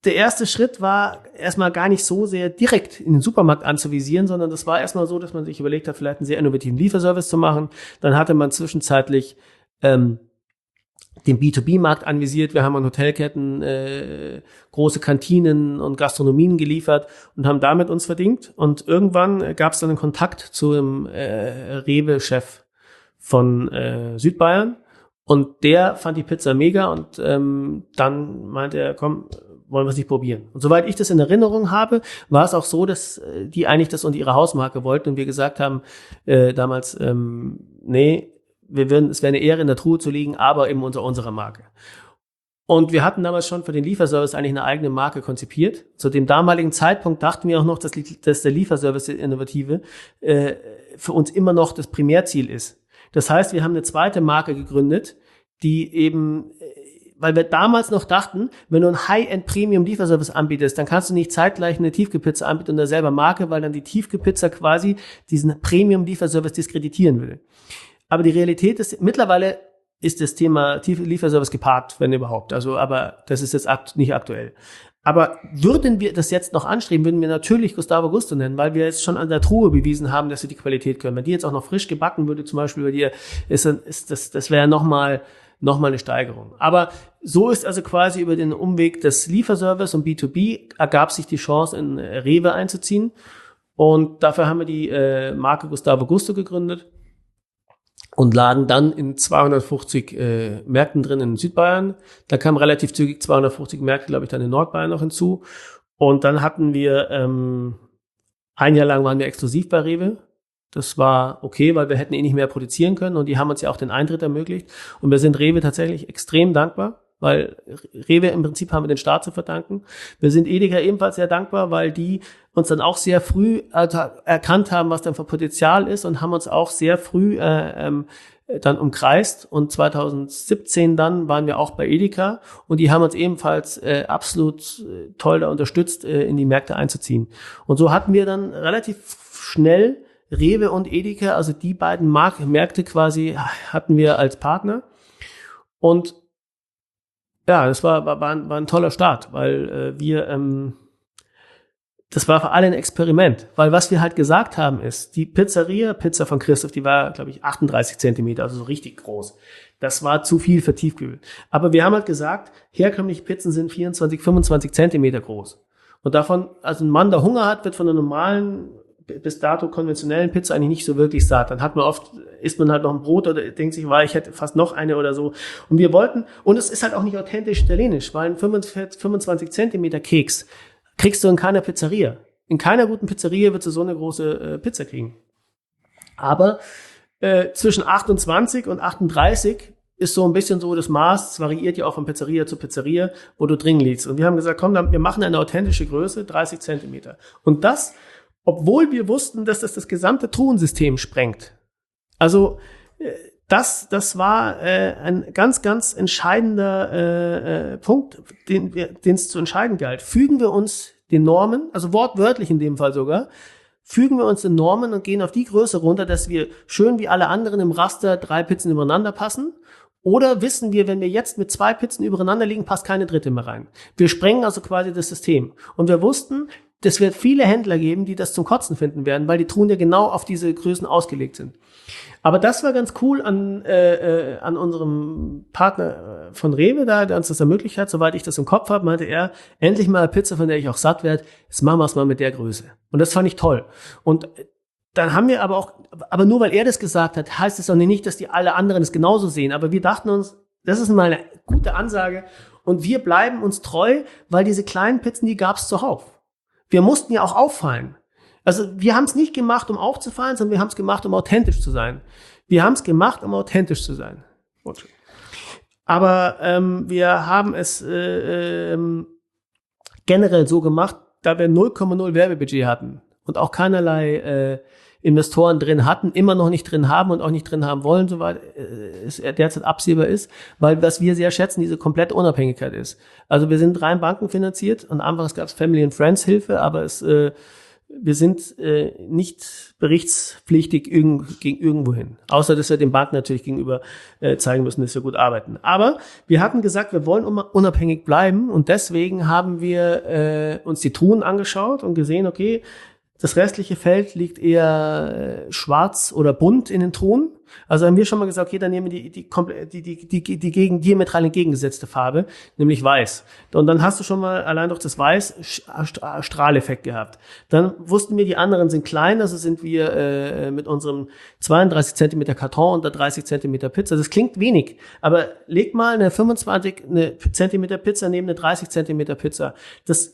der erste Schritt war erstmal gar nicht so sehr direkt in den Supermarkt anzuvisieren, sondern das war erstmal so, dass man sich überlegt hat, vielleicht einen sehr innovativen Lieferservice zu machen. Dann hatte man zwischenzeitlich den B2B-Markt anvisiert. Wir haben an Hotelketten große Kantinen und Gastronomien geliefert und haben damit uns verdient. Und irgendwann gab es dann einen Kontakt zu dem Rewe-Chef von Südbayern. Und der fand die Pizza mega und dann meinte er, komm, wollen wir es nicht probieren. Und soweit ich das in Erinnerung habe, war es auch so, dass die eigentlich das unter ihre Hausmarke wollten und wir gesagt haben damals, nee, es wäre eine Ehre, in der Truhe zu liegen, aber eben unter unserer Marke. Und wir hatten damals schon für den Lieferservice eigentlich eine eigene Marke konzipiert. Zu dem damaligen Zeitpunkt dachten wir auch noch, dass der Lieferservice, der Innovative, für uns immer noch das Primärziel ist. Das heißt, wir haben eine zweite Marke gegründet, die eben, weil wir damals noch dachten, wenn du einen High-End-Premium-Lieferservice anbietest, dann kannst du nicht zeitgleich eine Tiefkühlpizza anbieten unter selber Marke, weil dann die Tiefkühlpizza quasi diesen Premium-Lieferservice diskreditieren würde. Aber die Realität ist, mittlerweile ist das Thema Lieferservice geparkt, wenn überhaupt. Also, aber das ist jetzt nicht aktuell. Aber würden wir das jetzt noch anstreben, würden wir natürlich Gustavo Gusto nennen, weil wir jetzt schon an der Truhe bewiesen haben, dass wir die Qualität können. Wenn die jetzt auch noch frisch gebacken würde, zum Beispiel bei dir, das wäre noch mal eine Steigerung. Aber so ist also quasi über den Umweg des Lieferservice und B2B ergab sich die Chance, in Rewe einzuziehen. Und dafür haben wir die Marke Gustavo Gusto gegründet und lagen dann in 250 Märkten drin in Südbayern. Da kamen relativ zügig 250 Märkte, glaube ich, dann in Nordbayern noch hinzu. Und dann hatten wir, ein Jahr lang waren wir exklusiv bei Rewe. Das war okay, weil wir hätten nicht mehr produzieren können und die haben uns ja auch den Eintritt ermöglicht. Und wir sind Rewe tatsächlich extrem dankbar, weil Rewe im Prinzip haben wir den Staat zu verdanken. Wir sind Edeka ebenfalls sehr dankbar, weil die uns dann auch sehr früh erkannt haben, was dann für Potenzial ist und haben uns auch sehr früh dann umkreist. Und 2017 dann waren wir auch bei Edeka und die haben uns ebenfalls absolut toll da unterstützt, in die Märkte einzuziehen. Und so hatten wir dann relativ schnell Rewe und Edeka, also die beiden Märkte quasi hatten wir als Partner. Und ja, das war ein toller Start, weil das war für alle ein Experiment. Weil was wir halt gesagt haben ist, die Pizza von Christoph, die war, glaube ich, 38 Zentimeter, also so richtig groß. Das war zu viel für Tiefkühl. Aber wir haben halt gesagt, herkömmliche Pizzen sind 24, 25 Zentimeter groß. Und davon, also ein Mann, der Hunger hat, wird von einer normalen, bis dato konventionellen Pizza eigentlich nicht so wirklich satt. Dann isst man halt noch ein Brot oder denkt sich, ich hätte fast noch eine oder so. Und wir wollten, und es ist halt auch nicht authentisch italienisch, weil ein 25 Zentimeter Keks kriegst du in keiner Pizzeria. In keiner guten Pizzeria wird du so eine große Pizza kriegen. Aber zwischen 28 und 38 ist so ein bisschen so das Maß, es variiert ja auch von Pizzeria zu Pizzeria, wo du drin liegst. Und wir haben gesagt, komm, wir machen eine authentische Größe, 30 Zentimeter. Und das, obwohl wir wussten, dass das gesamte Truhensystem sprengt. Also das war ein ganz, ganz entscheidender Punkt, den es zu entscheiden galt. Fügen wir uns den Normen, also wortwörtlich in dem Fall sogar, fügen wir uns den Normen und gehen auf die Größe runter, dass wir schön wie alle anderen im Raster 3 Pizzen übereinander passen. Oder wissen wir, wenn wir jetzt mit 2 Pizzen übereinander liegen, passt keine dritte mehr rein. Wir sprengen also quasi das System. Und wir wussten, das wird viele Händler geben, die das zum Kotzen finden werden, weil die Truhen ja genau auf diese Größen ausgelegt sind. Aber das war ganz cool an unserem Partner von Rewe da, der uns das ermöglicht hat. Soweit ich das im Kopf habe, meinte er, endlich mal eine Pizza, von der ich auch satt werde. Jetzt machen wir es mal mit der Größe. Und das fand ich toll. Und dann haben wir aber nur weil er das gesagt hat, heißt es auch nicht, dass die alle anderen es genauso sehen. Aber wir dachten uns, das ist mal eine gute Ansage. Und wir bleiben uns treu, weil diese kleinen Pizzen, die gab es zuhauf. Wir mussten ja auch auffallen. Also wir haben es nicht gemacht, um aufzufallen, sondern wir haben es gemacht, um authentisch zu sein. Wir haben es gemacht, um authentisch zu sein. Gut. Aber wir haben es generell so gemacht, da wir 0,0 Werbebudget hatten und auch keinerlei Investoren drin hatten, immer noch nicht drin haben und auch nicht drin haben wollen, soweit es derzeit absehbar ist, weil was wir sehr schätzen, diese komplette Unabhängigkeit ist. Also wir sind rein bankenfinanziert und einfach, es gab Family and Friends Hilfe, aber wir sind nicht berichtspflichtig gegen irgendwo hin. Außer, dass wir dem Banken natürlich gegenüber zeigen müssen, dass wir gut arbeiten. Aber wir hatten gesagt, wir wollen unabhängig bleiben und deswegen haben wir uns die Truhen angeschaut und gesehen, okay, das restliche Feld liegt eher schwarz oder bunt in den Truhen. Also haben wir schon mal gesagt, okay, dann nehmen wir die diametral entgegengesetzte Farbe, nämlich weiß. Und dann hast du schon mal allein durch das Weiß Strahleffekt gehabt. Dann wussten wir, die anderen sind klein, also sind wir mit unserem 32 Zentimeter Karton und der 30 Zentimeter Pizza. Das klingt wenig, aber leg mal eine 25 Zentimeter Pizza neben eine 30 Zentimeter Pizza. Das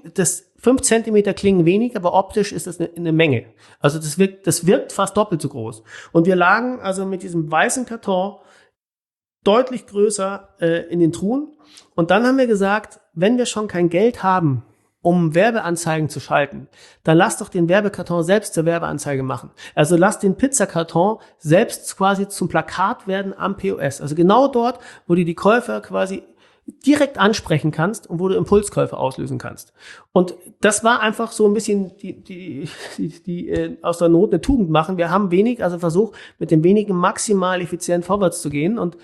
5 Zentimeter klingen wenig, aber optisch ist das eine Menge. Also das wirkt fast doppelt so groß. Und wir lagen also mit diesem weißen Karton deutlich größer in den Truhen. Und dann haben wir gesagt, wenn wir schon kein Geld haben, um Werbeanzeigen zu schalten, dann lass doch den Werbekarton selbst zur Werbeanzeige machen. Also lass den Pizzakarton selbst quasi zum Plakat werden am POS. Also genau dort, wo du die Käufer quasi direkt ansprechen kannst und wo du Impulskäufe auslösen kannst. Und das war einfach so ein bisschen die aus der Not eine Tugend machen. Wir haben also versucht, mit dem wenigen maximal effizient vorwärts zu gehen. Und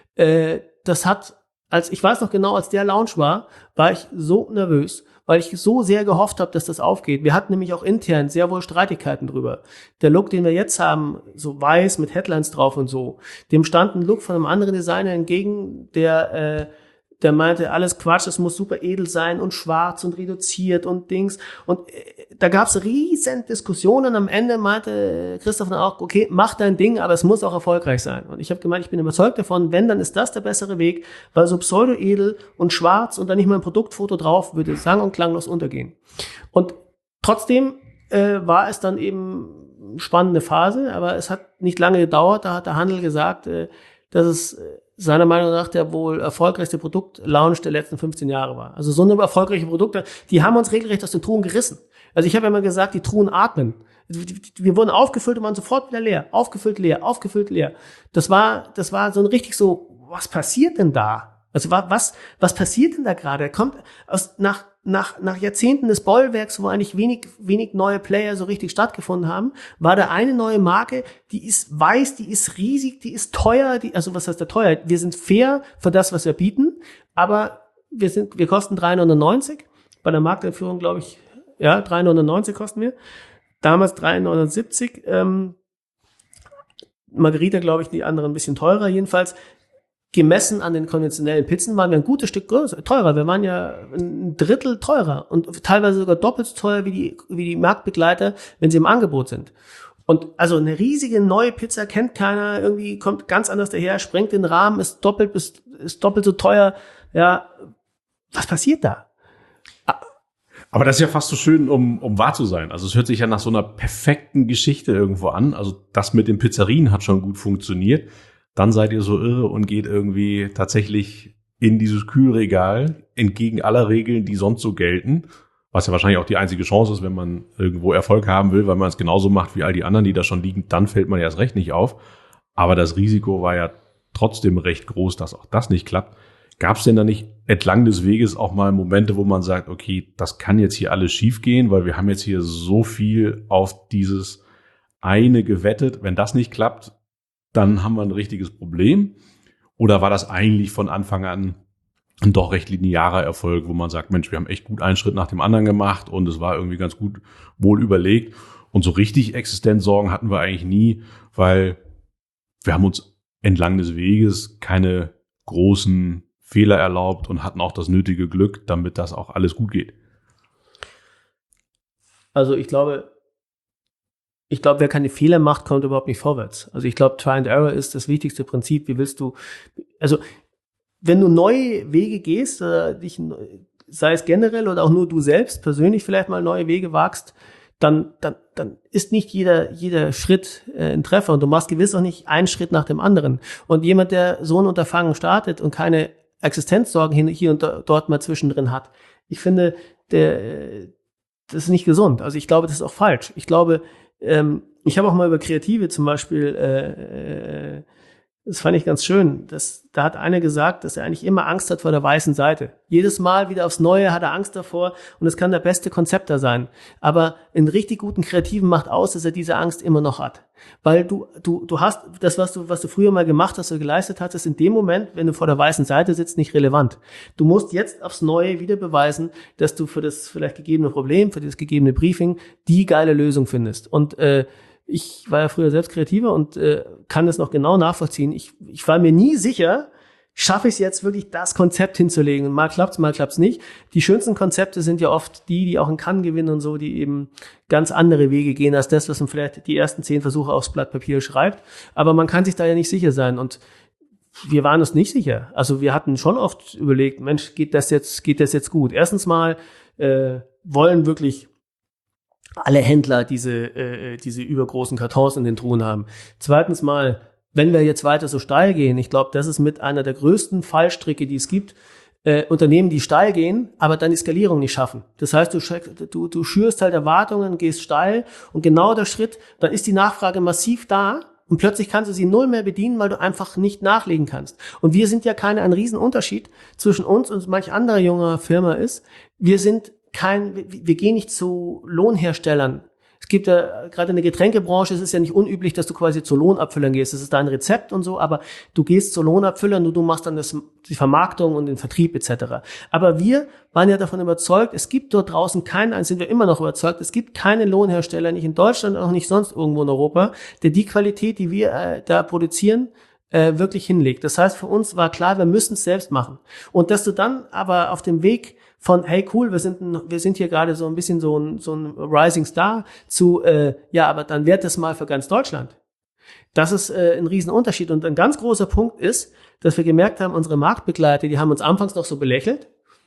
das hat, ich weiß noch genau, als der Launch war ich so nervös, weil ich so sehr gehofft habe, dass das aufgeht. Wir hatten nämlich auch intern sehr wohl Streitigkeiten drüber. Der Look, den wir jetzt haben, so weiß mit Headlines drauf und so, dem stand ein Look von einem anderen Designer entgegen, der meinte, alles Quatsch, es muss super edel sein und schwarz und reduziert und Dings. Und da gab es riesen Diskussionen. Am Ende meinte Christoph dann auch, okay, mach dein Ding, aber es muss auch erfolgreich sein. Und ich habe gemeint, ich bin überzeugt davon, wenn, dann ist das der bessere Weg, weil so pseudo-edel und schwarz und dann nicht mal ein Produktfoto drauf würde sang- und klanglos untergehen. Und trotzdem war es dann eben eine spannende Phase, aber es hat nicht lange gedauert. Da hat der Handel gesagt, dass es seiner Meinung nach der wohl erfolgreichste Produktlaunch der letzten 15 Jahre war. Also so eine erfolgreiche Produkte, die haben uns regelrecht aus den Truhen gerissen. Also ich habe ja immer gesagt, die Truhen atmen. Wir wurden aufgefüllt und waren sofort wieder leer. Aufgefüllt, leer, aufgefüllt, leer. Das war so ein richtig so, was passiert denn da? Also was passiert denn da gerade? Kommt nach Jahrzehnten des Bollwerks, wo eigentlich wenig neue Player so richtig stattgefunden haben, war da eine neue Marke, die ist weiß, die ist riesig, die ist teuer, also was heißt da teuer? Wir sind fair für das, was wir bieten, aber wir kosten 3,99. Bei der Markteinführung, glaube ich, ja, 3,99 kosten wir. Damals 3,79. Margarita, glaube ich, die anderen ein bisschen teurer. Jedenfalls, gemessen an den konventionellen Pizzen waren wir ein gutes Stück teurer. Wir waren ja ein Drittel teurer und teilweise sogar doppelt so teuer wie die Marktbegleiter, wenn sie im Angebot sind. Und also eine riesige neue Pizza kennt keiner, irgendwie kommt ganz anders daher, sprengt den Rahmen, ist doppelt so teuer. Ja, was passiert da? Aber das ist ja fast so schön, um wahr zu sein. Also es hört sich ja nach so einer perfekten Geschichte irgendwo an. Also das mit den Pizzerien hat schon gut funktioniert. Dann seid ihr so irre und geht irgendwie tatsächlich in dieses Kühlregal entgegen aller Regeln, die sonst so gelten. Was ja wahrscheinlich auch die einzige Chance ist, wenn man irgendwo Erfolg haben will, weil man es genauso macht wie all die anderen, die da schon liegen, dann fällt man ja erst recht nicht auf. Aber das Risiko war ja trotzdem recht groß, dass auch das nicht klappt. Gab es denn da nicht entlang des Weges auch mal Momente, wo man sagt, okay, das kann jetzt hier alles schief gehen, weil wir haben jetzt hier so viel auf dieses eine gewettet. Wenn das nicht klappt, dann haben wir ein richtiges Problem? Oder war das eigentlich von Anfang an ein doch recht linearer Erfolg, wo man sagt, Mensch, wir haben echt gut einen Schritt nach dem anderen gemacht und es war irgendwie ganz gut wohl überlegt. Und so richtig Existenzsorgen hatten wir eigentlich nie, weil wir haben uns entlang des Weges keine großen Fehler erlaubt und hatten auch das nötige Glück, damit das auch alles gut geht. Also ich glaube, wer keine Fehler macht, kommt überhaupt nicht vorwärts. Also ich glaube, Try and Error ist das wichtigste Prinzip. Also wenn du neue Wege gehst, sei es generell oder auch nur du selbst persönlich vielleicht mal neue Wege wagst, dann ist nicht jeder Schritt ein Treffer und du machst gewiss auch nicht einen Schritt nach dem anderen. Und jemand, der so ein Unterfangen startet und keine Existenzsorgen hier und dort mal zwischendrin hat, ich finde, das ist nicht gesund. Also ich glaube, das ist auch falsch. Ich glaube, ich habe auch mal über Kreative zum Beispiel Das fand ich ganz schön. Da hat einer gesagt, dass er eigentlich immer Angst hat vor der weißen Seite. Jedes Mal wieder aufs Neue hat er Angst davor und es kann der beste Konzepter sein. Aber einen richtig guten Kreativen macht aus, dass er diese Angst immer noch hat. Weil du hast das, was du früher mal gemacht hast oder geleistet hast, ist in dem Moment, wenn du vor der weißen Seite sitzt, nicht relevant. Du musst jetzt aufs Neue wieder beweisen, dass du für das vielleicht gegebene Problem, für das gegebene Briefing die geile Lösung findest. Und ich war ja früher selbst Kreativer und kann das noch genau nachvollziehen. Ich war mir nie sicher, schaffe ich es jetzt wirklich, das Konzept hinzulegen. Und mal klappt's nicht. Die schönsten Konzepte sind ja oft die auch in Cannes gewinnen und so, die eben ganz andere Wege gehen als das, was man vielleicht die ersten 10 Versuche aufs Blatt Papier schreibt. Aber man kann sich da ja nicht sicher sein. Und wir waren uns nicht sicher. Also wir hatten schon oft überlegt, Mensch, geht das jetzt gut? Erstens mal wollen wirklich alle Händler diese übergroßen Kartons in den Truhen haben. Zweitens mal, wenn wir jetzt weiter so steil gehen, ich glaube, das ist mit einer der größten Fallstricke, die es gibt, Unternehmen, die steil gehen, aber dann die Skalierung nicht schaffen. Das heißt, du schürst halt Erwartungen, gehst steil und genau der Schritt, dann ist die Nachfrage massiv da und plötzlich kannst du sie null mehr bedienen, weil du einfach nicht nachlegen kannst. Und wir sind ja ein Riesenunterschied zwischen uns und manch anderer junger Firma ist, wir gehen nicht zu Lohnherstellern. Es gibt ja gerade in der Getränkebranche, es ist ja nicht unüblich, dass du quasi zu Lohnabfüllern gehst. Das ist dein Rezept und so, aber du gehst zu Lohnabfüllern und du machst dann die Vermarktung und den Vertrieb etc. Aber wir waren ja davon überzeugt, es gibt dort draußen sind wir immer noch überzeugt, es gibt keinen Lohnhersteller, nicht in Deutschland, auch nicht sonst irgendwo in Europa, der die Qualität, die wir da produzieren, wirklich hinlegt. Das heißt, für uns war klar, wir müssen es selbst machen. Und dass du dann aber auf dem Weg von, hey cool, wir sind hier gerade so ein bisschen so ein Rising Star zu, aber dann wird das mal für ganz Deutschland. Das ist ein Riesenunterschied. Und ein ganz großer Punkt ist, dass wir gemerkt haben, unsere Marktbegleiter, die haben uns anfangs noch so belächelt.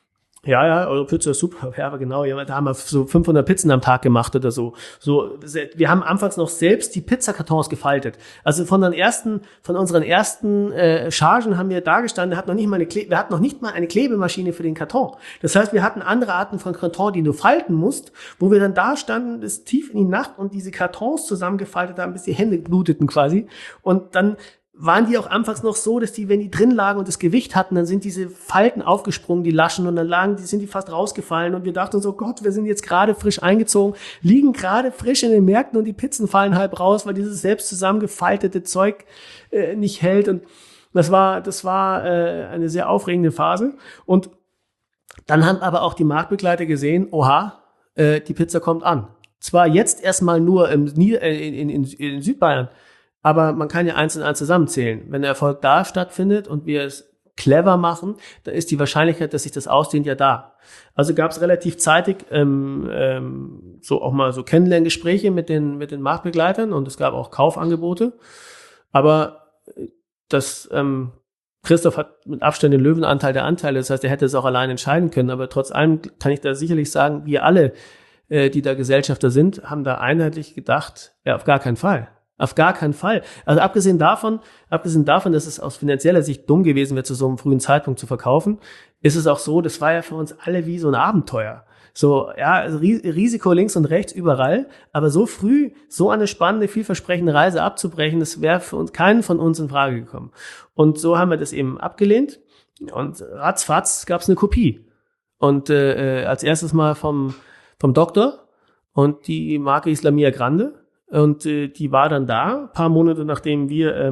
Ja, eure Pizza ist super. Ja, aber genau, da haben wir so 500 Pizzen am Tag gemacht oder so. Wir haben anfangs noch selbst die Pizzakartons gefaltet. Also von unseren ersten Chargen haben wir da gestanden, wir hatten noch nicht mal eine Klebemaschine für den Karton. Das heißt, wir hatten andere Arten von Karton, die du falten musst, wo wir dann da standen, bis tief in die Nacht und diese Kartons zusammengefaltet haben, bis die Hände bluteten quasi. Und dann waren die auch anfangs noch so, dass wenn die drin lagen und das Gewicht hatten, dann sind diese Falten aufgesprungen, die Laschen, und dann sind die fast rausgefallen und wir dachten so, Gott, wir sind jetzt gerade frisch eingezogen, liegen gerade frisch in den Märkten und die Pizzen fallen halb raus, weil dieses selbst zusammengefaltete Zeug nicht hält. Und das war eine sehr aufregende Phase. Und dann haben aber auch die Marktbegleiter gesehen, oha, die Pizza kommt an. Zwar jetzt erstmal nur in Südbayern, aber man kann ja eins und eins zusammenzählen. Wenn der Erfolg da stattfindet und wir es clever machen, dann ist die Wahrscheinlichkeit, dass sich das ausdehnt, ja da. Also gab es relativ zeitig so auch mal so Kennenlerngespräche mit den Marktbegleitern und es gab auch Kaufangebote. Aber Christoph hat mit Abstand den Löwenanteil der Anteile, das heißt, er hätte es auch allein entscheiden können. Aber trotz allem kann ich da sicherlich sagen, wir alle, die da Gesellschafter sind, haben da einheitlich gedacht, ja, auf gar keinen Fall. Auf gar keinen Fall. Also abgesehen davon, dass es aus finanzieller Sicht dumm gewesen wäre, zu so einem frühen Zeitpunkt zu verkaufen, ist es auch so, das war ja für uns alle wie so ein Abenteuer. So, ja, also Risiko links und rechts überall, aber so früh so eine spannende, vielversprechende Reise abzubrechen, das wäre für uns keinen von uns in Frage gekommen. Und so haben wir das eben abgelehnt und ratzfatz gab es eine Kopie. Und als erstes mal vom Doktor, und die Marke ist Lamia Grande. Und die war dann da, ein paar Monate nachdem wir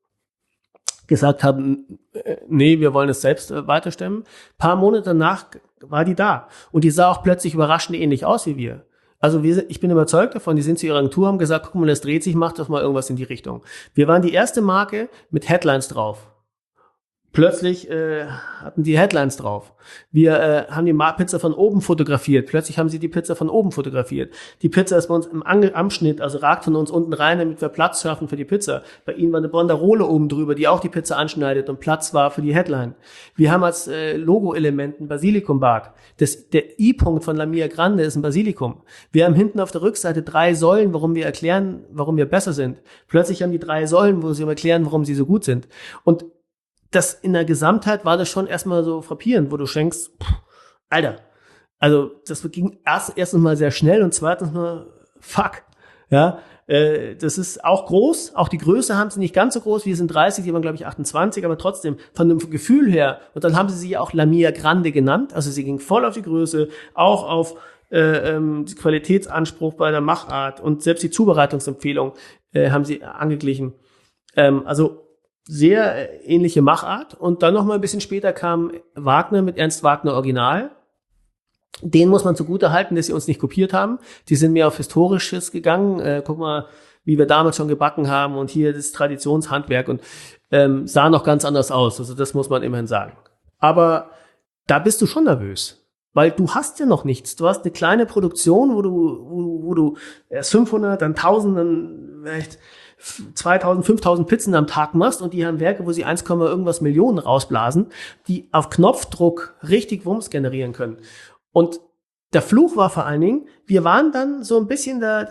gesagt haben, nee, wir wollen es selbst weiterstemmen. Ein paar Monate danach war die da. Und die sah auch plötzlich überraschend ähnlich aus wie wir. Also ich bin überzeugt davon, die sind zu ihrer Agentur, haben gesagt, guck mal, das dreht sich, mach doch mal irgendwas in die Richtung. Wir waren die erste Marke mit Headlines drauf. Plötzlich hatten die Headlines drauf. Wir haben die Pizza von oben fotografiert. Plötzlich haben sie die Pizza von oben fotografiert. Die Pizza ist bei uns im Anschnitt, also ragt von uns unten rein, damit wir Platz schaffen für die Pizza. Bei ihnen war eine Banderole oben drüber, die auch die Pizza anschneidet und Platz war für die Headline. Wir haben als Logo-Element ein Basilikumbad. Der I-Punkt von Lamia Grande ist ein Basilikum. Wir haben hinten auf der Rückseite 3 Säulen, warum wir erklären, warum wir besser sind. Plötzlich haben die 3 Säulen, wo sie erklären, warum sie so gut sind. Und das in der Gesamtheit war das schon erstmal so frappierend, wo du denkst, Alter, also das ging erstens mal sehr schnell und zweitens mal fuck, ja, Das ist auch groß, auch die Größe haben sie nicht ganz so groß, wir sind 30, die waren glaube ich 28, aber trotzdem von dem Gefühl her, und dann haben sie sie auch La Mia Grande genannt, also sie ging voll auf die Größe, auch auf Qualitätsanspruch bei der Machart und selbst die Zubereitungsempfehlung haben sie angeglichen. Also sehr ähnliche Machart. Und dann noch mal ein bisschen später kam Wagner mit Ernst Wagner Original. Den muss man zugutehalten, dass sie uns nicht kopiert haben. Die sind mehr auf Historisches gegangen. Guck mal, wie wir damals schon gebacken haben und hier das Traditionshandwerk und sah noch ganz anders aus. Also das muss man immerhin sagen. Aber da bist du schon nervös. Weil du hast ja noch nichts. Du hast eine kleine Produktion, wo du erst 500, dann 1000, dann vielleicht 2000, 5000 Pizzen am Tag machst und die haben Werke, wo sie 1, irgendwas Millionen rausblasen, die auf Knopfdruck richtig Wumms generieren können. Und der Fluch war vor allen Dingen, wir waren dann so ein bisschen der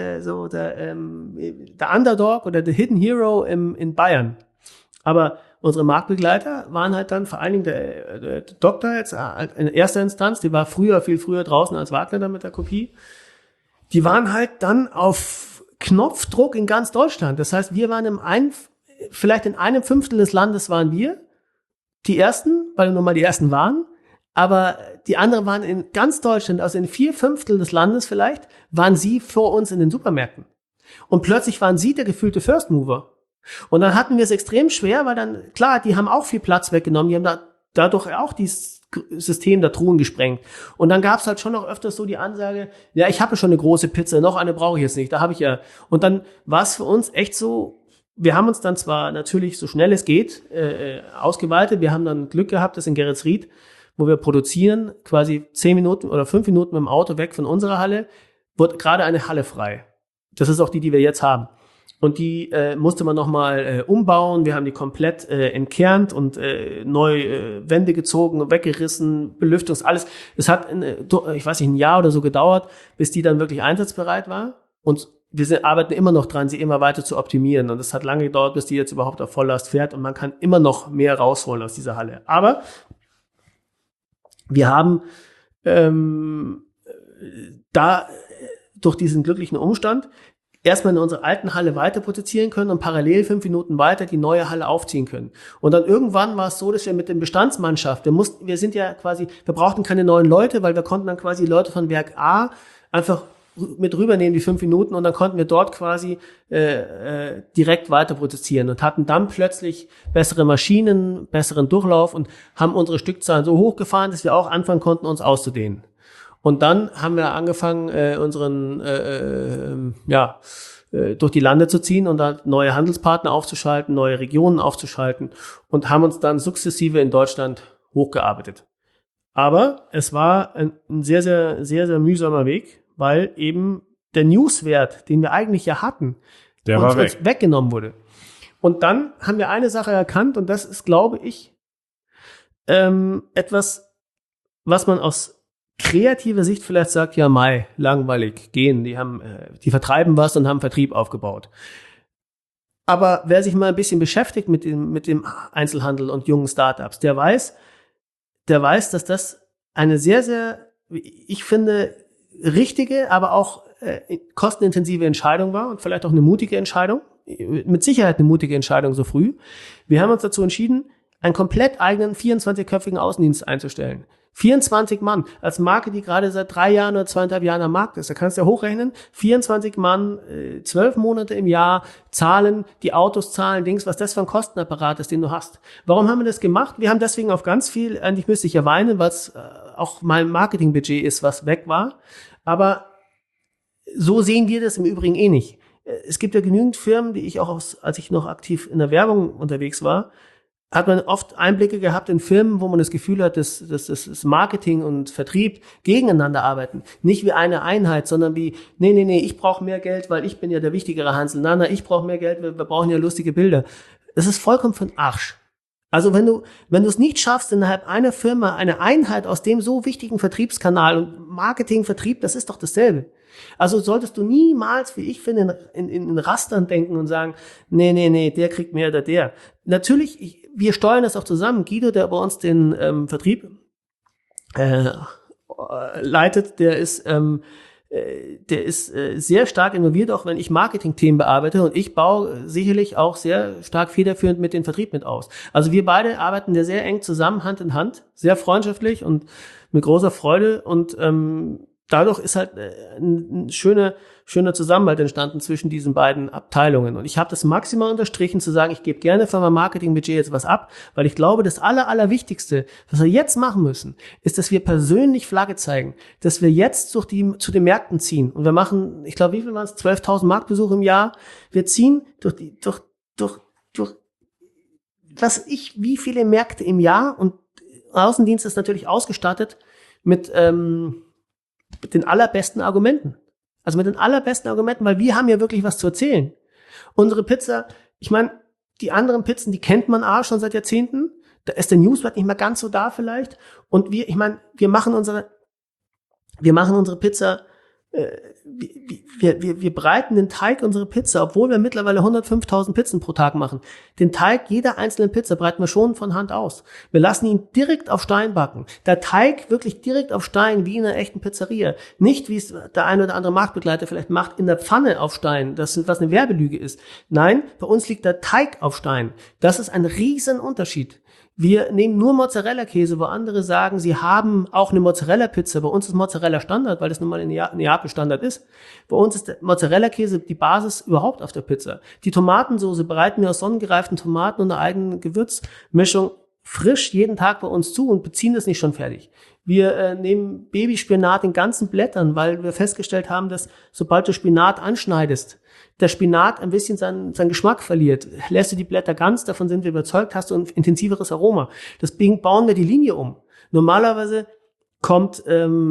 Underdog oder der Hidden Hero in Bayern. Aber unsere Marktbegleiter waren halt dann vor allen Dingen der Doktor jetzt in erster Instanz, die war viel früher draußen als Wagner dann mit der Kopie. Die waren halt dann auf Knopfdruck in ganz Deutschland. Das heißt, wir waren vielleicht in einem Fünftel des Landes waren wir die Ersten, weil wir nun mal die Ersten waren. Aber die anderen waren in ganz Deutschland, also in 4/5 des Landes vielleicht, waren sie vor uns in den Supermärkten. Und plötzlich waren sie der gefühlte First Mover. Und dann hatten wir es extrem schwer, weil dann, klar, die haben auch viel Platz weggenommen, die haben dadurch auch dieses System der Truhen gesprengt. Und dann gab es halt schon noch öfters so die Ansage, ja, ich habe schon eine große Pizza, noch eine brauche ich jetzt nicht, da habe ich ja. Und dann war es für uns echt so, wir haben uns dann zwar natürlich so schnell es geht ausgeweitet, wir haben dann Glück gehabt, dass in Geretsried, wo wir produzieren, quasi 10 Minuten oder 5 Minuten mit dem Auto weg von unserer Halle, wurde gerade eine Halle frei. Das ist auch die wir jetzt haben. Und die musste man nochmal umbauen. Wir haben die komplett entkernt und neu Wände gezogen, weggerissen, alles. Es hat, ich weiß nicht, ein Jahr oder so gedauert, bis die dann wirklich einsatzbereit war. Und wir arbeiten immer noch dran, sie immer weiter zu optimieren. Und es hat lange gedauert, bis die jetzt überhaupt auf Volllast fährt. Und man kann immer noch mehr rausholen aus dieser Halle. Aber wir haben da durch diesen glücklichen Umstand erstmal in unserer alten Halle weiter produzieren können und parallel 5 Minuten weiter die neue Halle aufziehen können. Und dann irgendwann war es so, dass wir mit den Bestandsmannschaft, wir brauchten keine neuen Leute, weil wir konnten dann quasi Leute von Werk A einfach mit rübernehmen, die 5 Minuten, und dann konnten wir dort quasi direkt weiter produzieren und hatten dann plötzlich bessere Maschinen, besseren Durchlauf und haben unsere Stückzahlen so hochgefahren, dass wir auch anfangen konnten, uns auszudehnen. Und dann haben wir angefangen, durch die Lande zu ziehen und dann neue Handelspartner aufzuschalten, neue Regionen aufzuschalten und haben uns dann sukzessive in Deutschland hochgearbeitet. Aber es war ein sehr, sehr, sehr, sehr mühsamer Weg, weil eben der Newswert, den wir eigentlich ja hatten, uns weggenommen wurde. Und dann haben wir eine Sache erkannt, und das ist, glaube ich, etwas, was man aus kreativer Sicht vielleicht sagt, ja, langweilig, gehen. Die vertreiben was und haben Vertrieb aufgebaut. Aber wer sich mal ein bisschen beschäftigt mit dem Einzelhandel und jungen Startups, der weiß, dass das eine sehr, sehr, ich finde, richtige, aber auch kostenintensive Entscheidung war und vielleicht auch eine mutige Entscheidung. Mit Sicherheit eine mutige Entscheidung so früh. Wir haben uns dazu entschieden, einen komplett eigenen 24-köpfigen Außendienst einzustellen. 24 Mann, als Marke, die gerade seit 3 Jahren oder 2,5 Jahren am Markt ist. Da kannst du ja hochrechnen, 24 Mann, 12 Monate im Jahr, zahlen, die Autos zahlen, was das für ein Kostenapparat ist, den du hast. Warum haben wir das gemacht? Wir haben deswegen auf ganz viel, eigentlich müsste ich ja weinen, weil es auch mein Marketingbudget ist, was weg war. Aber so sehen wir das im Übrigen eh nicht. Es gibt ja genügend Firmen, die ich auch als ich noch aktiv in der Werbung unterwegs war, hat man oft Einblicke gehabt in Firmen, wo man das Gefühl hat, dass Marketing und Vertrieb gegeneinander arbeiten. Nicht wie eine Einheit, sondern wie, nee, ich brauche mehr Geld, weil ich bin ja der wichtigere Hansel. Na, ich brauche mehr Geld, wir brauchen ja lustige Bilder. Das ist vollkommen für den Arsch. Also wenn du es nicht schaffst, innerhalb einer Firma eine Einheit aus dem so wichtigen Vertriebskanal und Marketing, Vertrieb, das ist doch dasselbe. Also solltest du niemals, wie ich finde, in Rastern denken und sagen, nee, der kriegt mehr oder der. Natürlich, wir steuern das auch zusammen. Guido, der bei uns den Vertrieb leitet, der ist der ist sehr stark involviert, auch wenn ich Marketingthemen bearbeite, und ich baue sicherlich auch sehr stark federführend mit dem Vertrieb mit aus. Also wir beide arbeiten da sehr eng zusammen, Hand in Hand, sehr freundschaftlich und mit großer Freude, und dadurch ist halt ein schöner Zusammenhalt entstanden zwischen diesen beiden Abteilungen. Und ich habe das maximal unterstrichen, zu sagen, ich gebe gerne von meinem Marketingbudget jetzt was ab, weil ich glaube, das Allerwichtigste, was wir jetzt machen müssen, ist, dass wir persönlich Flagge zeigen, dass wir jetzt zu den Märkten ziehen. Und wir machen, ich glaube, wie viel waren es? 12.000 Marktbesuche im Jahr. Wir ziehen durch wie viele Märkte im Jahr, und Außendienst ist natürlich ausgestattet mit den allerbesten Argumenten. Also mit den allerbesten Argumenten, weil wir haben ja wirklich was zu erzählen. Unsere Pizza, ich meine, die anderen Pizzen, die kennt man schon seit Jahrzehnten. Da ist der Newswert nicht mehr ganz so da vielleicht. Und wir machen unsere Pizza, wir breiten den Teig unserer Pizza, obwohl wir mittlerweile 105.000 Pizzen pro Tag machen. Den Teig jeder einzelnen Pizza breiten wir schon von Hand aus. Wir lassen ihn direkt auf Stein backen. Der Teig wirklich direkt auf Stein, wie in einer echten Pizzeria. Nicht, wie es der ein oder andere Marktbegleiter vielleicht macht, in der Pfanne auf Stein, was eine Werbelüge ist. Nein, bei uns liegt der Teig auf Stein. Das ist ein riesen Unterschied. Wir nehmen nur Mozzarella-Käse, wo andere sagen, sie haben auch eine Mozzarella-Pizza. Bei uns ist Mozzarella Standard, weil das nun mal in Neapel Standard ist. Bei uns ist der Mozzarella-Käse die Basis überhaupt auf der Pizza. Die Tomatensoße bereiten wir aus sonnengereiften Tomaten und einer eigenen Gewürzmischung frisch jeden Tag bei uns zu und beziehen das nicht schon fertig. Wir nehmen Babyspinat in ganzen Blättern, weil wir festgestellt haben, dass sobald du Spinat anschneidest, der Spinat ein bisschen seinen Geschmack verliert. Lässt du die Blätter ganz, davon sind wir überzeugt, hast du ein intensiveres Aroma. Deswegen bauen wir die Linie um. Normalerweise kommt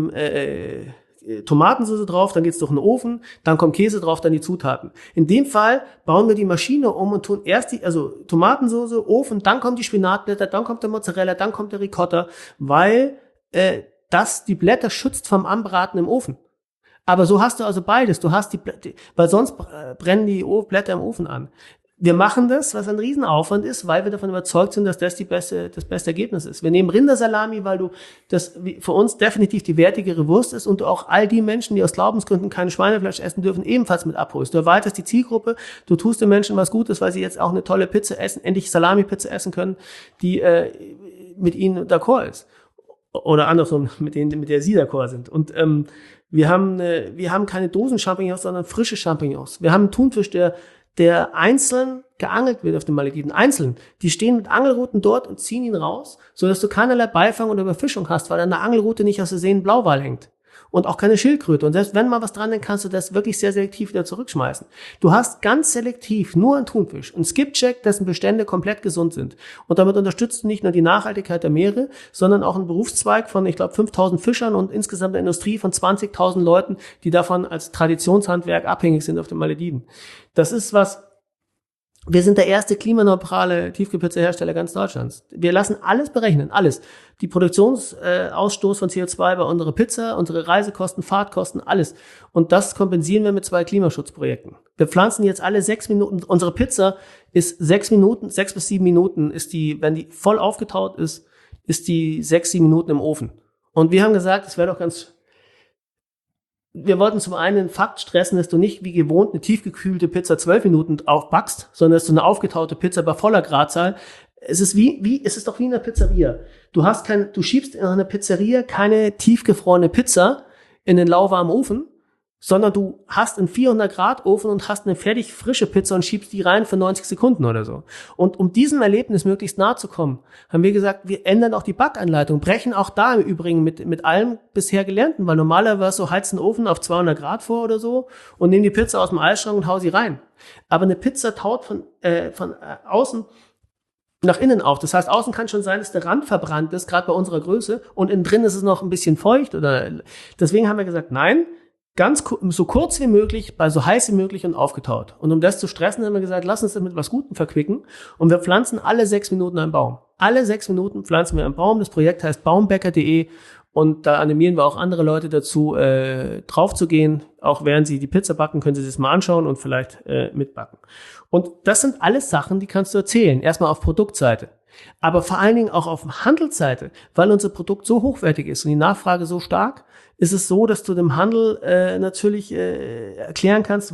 Tomatensauce drauf, dann geht's durch den Ofen, dann kommt Käse drauf, dann die Zutaten. In dem Fall bauen wir die Maschine um und tun erst Tomatensauce, Ofen, dann kommen die Spinatblätter, dann kommt der Mozzarella, dann kommt der Ricotta, weil das die Blätter schützt vom Anbraten im Ofen. Aber so hast du also beides. Du hast weil sonst brennen die Blätter im Ofen an. Wir machen das, was ein Riesenaufwand ist, weil wir davon überzeugt sind, dass das das beste Ergebnis ist. Wir nehmen Rindersalami, weil das für uns definitiv die wertigere Wurst ist und du auch all die Menschen, die aus Glaubensgründen kein Schweinefleisch essen dürfen, ebenfalls mit abholst. Du erweiterst die Zielgruppe, du tust den Menschen was Gutes, weil sie jetzt auch eine tolle Pizza essen, endlich Salami-Pizza essen können, die mit ihnen d'accord ist. Oder andersrum, mit der sie d'accord sind. Und wir haben keine Dosen-Champignons, sondern frische Champignons. Wir haben einen Thunfisch, der einzeln geangelt wird auf den Malediven. Einzeln. Die stehen mit Angelruten dort und ziehen ihn raus, sodass du keinerlei Beifang oder Überfischung hast, weil an der Angelrute nicht aus Versehen Blauwal hängt. Und auch keine Schildkröte. Und selbst wenn mal was dran ist, kannst du das wirklich sehr selektiv wieder zurückschmeißen. Du hast ganz selektiv nur einen Thunfisch, einen Skipjack, dessen Bestände komplett gesund sind. Und damit unterstützt du nicht nur die Nachhaltigkeit der Meere, sondern auch einen Berufszweig von, ich glaube, 5.000 Fischern und insgesamt eine Industrie von 20.000 Leuten, die davon als Traditionshandwerk abhängig sind auf den Malediven. Das ist wir sind der erste klimaneutrale Tiefkühlpizza-Hersteller ganz Deutschlands. Wir lassen alles berechnen, alles. Die Produktionsausstoß von CO2 bei unserer Pizza, unsere Reisekosten, Fahrtkosten, alles. Und das kompensieren wir mit 2 Klimaschutzprojekten. Wir pflanzen jetzt alle 6 Minuten, unsere Pizza ist 6 bis 7 Minuten wenn die voll aufgetaut ist die 6, 7 Minuten im Ofen. Und wir haben gesagt, es wäre doch wir wollten zum einen den Fakt stressen, dass du nicht wie gewohnt eine tiefgekühlte Pizza 12 Minuten aufbackst, sondern dass du eine aufgetaute Pizza bei voller Gradzahl. Es ist doch wie in einer Pizzeria. Du schiebst in einer Pizzeria keine tiefgefrorene Pizza in den lauwarmen Ofen, sondern du hast einen 400-Grad-Ofen und hast eine fertig frische Pizza und schiebst die rein für 90 Sekunden oder so. Und um diesem Erlebnis möglichst nahe zu kommen, haben wir gesagt, wir ändern auch die Backanleitung, brechen auch da im Übrigen mit allem bisher Gelernten, weil normalerweise so heizt den Ofen auf 200 Grad vor oder so und nehmen die Pizza aus dem Eisschrank und hau sie rein. Aber eine Pizza taut von außen nach innen auf. Das heißt, außen kann schon sein, dass der Rand verbrannt ist, gerade bei unserer Größe, und innen drin ist es noch ein bisschen feucht. Deswegen haben wir gesagt, nein, so kurz wie möglich, bei so heiß wie möglich und aufgetaut. Und um das zu stressen, haben wir gesagt, lass uns das mit was Gutem verquicken. Und wir pflanzen alle 6 Minuten einen Baum. Alle 6 Minuten pflanzen wir einen Baum. Das Projekt heißt baumbäcker.de. Und da animieren wir auch andere Leute dazu, drauf zu gehen. Auch während sie die Pizza backen, können sie sich das mal anschauen und vielleicht mitbacken. Und das sind alles Sachen, die kannst du erzählen. Erstmal auf Produktseite. Aber vor allen Dingen auch auf der Handelsseite, weil unser Produkt so hochwertig ist und die Nachfrage so stark, ist es so, dass du dem Handel natürlich erklären kannst,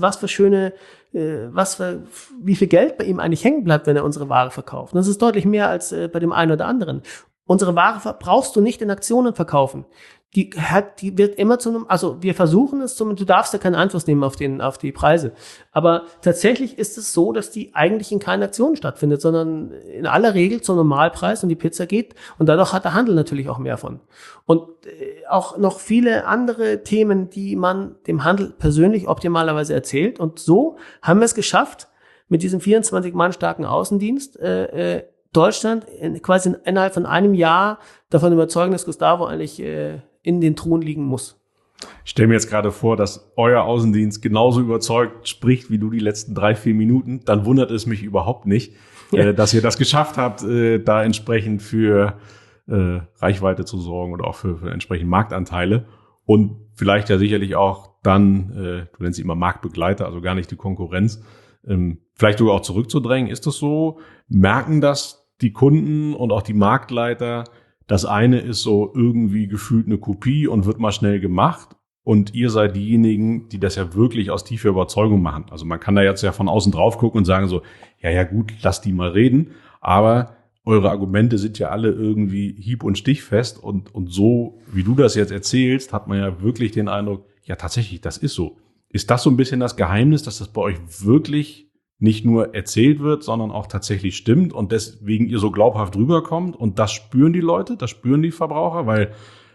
wie viel Geld bei ihm eigentlich hängen bleibt, wenn er unsere Ware verkauft. Und das ist deutlich mehr als bei dem einen oder anderen. Unsere Ware brauchst du nicht in Aktionen verkaufen. Die wird immer also wir versuchen es du darfst ja keinen Einfluss nehmen auf die Preise. Aber tatsächlich ist es so, dass die eigentlich in keinen Aktionen stattfindet, sondern in aller Regel zum Normalpreis und die Pizza geht. Und dadurch hat der Handel natürlich auch mehr von. Und auch noch viele andere Themen, die man dem Handel persönlich optimalerweise erzählt. Und so haben wir es geschafft, mit diesem 24 Mann starken Außendienst, Deutschland quasi innerhalb von einem Jahr davon überzeugen, dass Gustavo eigentlich in den Truhen liegen muss. Ich stelle mir jetzt gerade vor, dass euer Außendienst genauso überzeugt spricht wie du die letzten 3-4 Minuten. Dann wundert es mich überhaupt nicht, dass ihr das geschafft habt, da entsprechend für Reichweite zu sorgen oder auch für entsprechend Marktanteile. Und vielleicht ja sicherlich auch dann, du nennst sie immer Marktbegleiter, also gar nicht die Konkurrenz, vielleicht sogar auch zurückzudrängen. Ist das so? Merken das die Kunden und auch die Marktleiter? Das eine ist so irgendwie gefühlt eine Kopie und wird mal schnell gemacht. Und ihr seid diejenigen, die das ja wirklich aus tiefer Überzeugung machen. Also man kann da jetzt ja von außen drauf gucken und sagen so, ja gut, lass die mal reden. Aber eure Argumente sind ja alle irgendwie hieb- und stichfest. Und so, wie du das jetzt erzählst, hat man ja wirklich den Eindruck, ja tatsächlich, das ist so. Ist das so ein bisschen das Geheimnis, dass das bei euch wirklich nicht nur erzählt wird, sondern auch tatsächlich stimmt und deswegen ihr so glaubhaft rüberkommt? Und das spüren die Leute, das spüren die Verbraucher, weil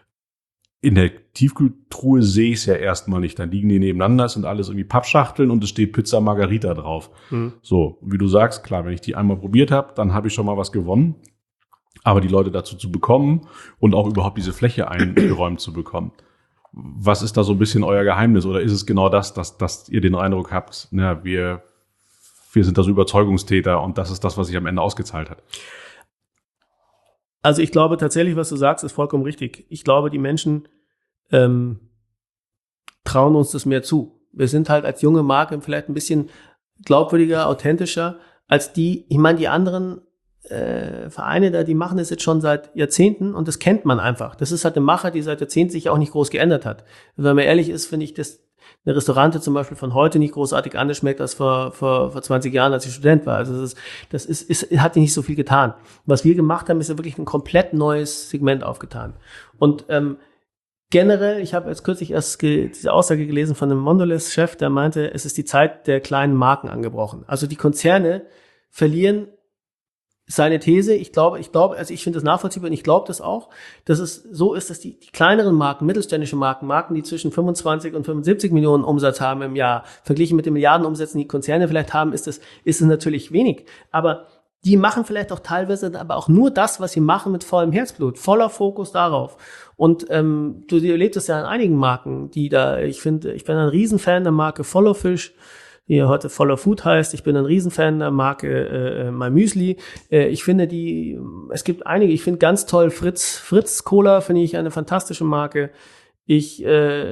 in der Tiefkühltruhe sehe ich es ja erstmal nicht. Dann liegen die nebeneinander, es sind alles irgendwie Pappschachteln und es steht Pizza Margherita drauf. So, wie du sagst, klar, wenn ich die einmal probiert habe, dann habe ich schon mal was gewonnen. Aber die Leute dazu zu bekommen und auch überhaupt diese Fläche eingeräumt zu bekommen. Was ist da so ein bisschen euer Geheimnis? Oder ist es genau das, dass ihr den Eindruck habt, na, wir sind da so Überzeugungstäter und das ist das, was sich am Ende ausgezahlt hat? Also ich glaube tatsächlich, was du sagst, ist vollkommen richtig. Ich glaube, die Menschen trauen uns das mehr zu. Wir sind halt als junge Marke vielleicht ein bisschen glaubwürdiger, authentischer als die anderen Vereine da, die machen das jetzt schon seit Jahrzehnten und das kennt man einfach. Das ist halt eine Mache, die seit Jahrzehnten sich auch nicht groß geändert hat. Wenn man ehrlich ist, finde ich, dass eine Restaurante zum Beispiel von heute nicht großartig anders schmeckt als vor 20 Jahren, als ich Student war. Also das hat nicht so viel getan. Was wir gemacht haben, ist ja wirklich ein komplett neues Segment aufgetan. Und generell, ich habe jetzt kürzlich erst diese Aussage gelesen von einem Mondelez-Chef, der meinte, es ist die Zeit der kleinen Marken angebrochen. Also die Konzerne verlieren seine These, ich glaube, also ich finde das nachvollziehbar und ich glaube das auch, dass es so ist, dass die kleineren Marken, mittelständische Marken, die zwischen 25 und 75 Millionen Umsatz haben im Jahr, verglichen mit den Milliardenumsätzen, die Konzerne vielleicht haben, ist es natürlich wenig. Aber die machen vielleicht auch teilweise aber auch nur das, was sie machen, mit vollem Herzblut, voller Fokus darauf. Und du erlebst es ja an einigen Marken, ich bin ein Riesenfan der Marke Follow Fish, die heute Follow Food heißt. Ich bin ein Riesenfan der Marke My Müsli. Ich finde es gibt einige, ich finde ganz toll Fritz Cola, finde ich eine fantastische Marke. Es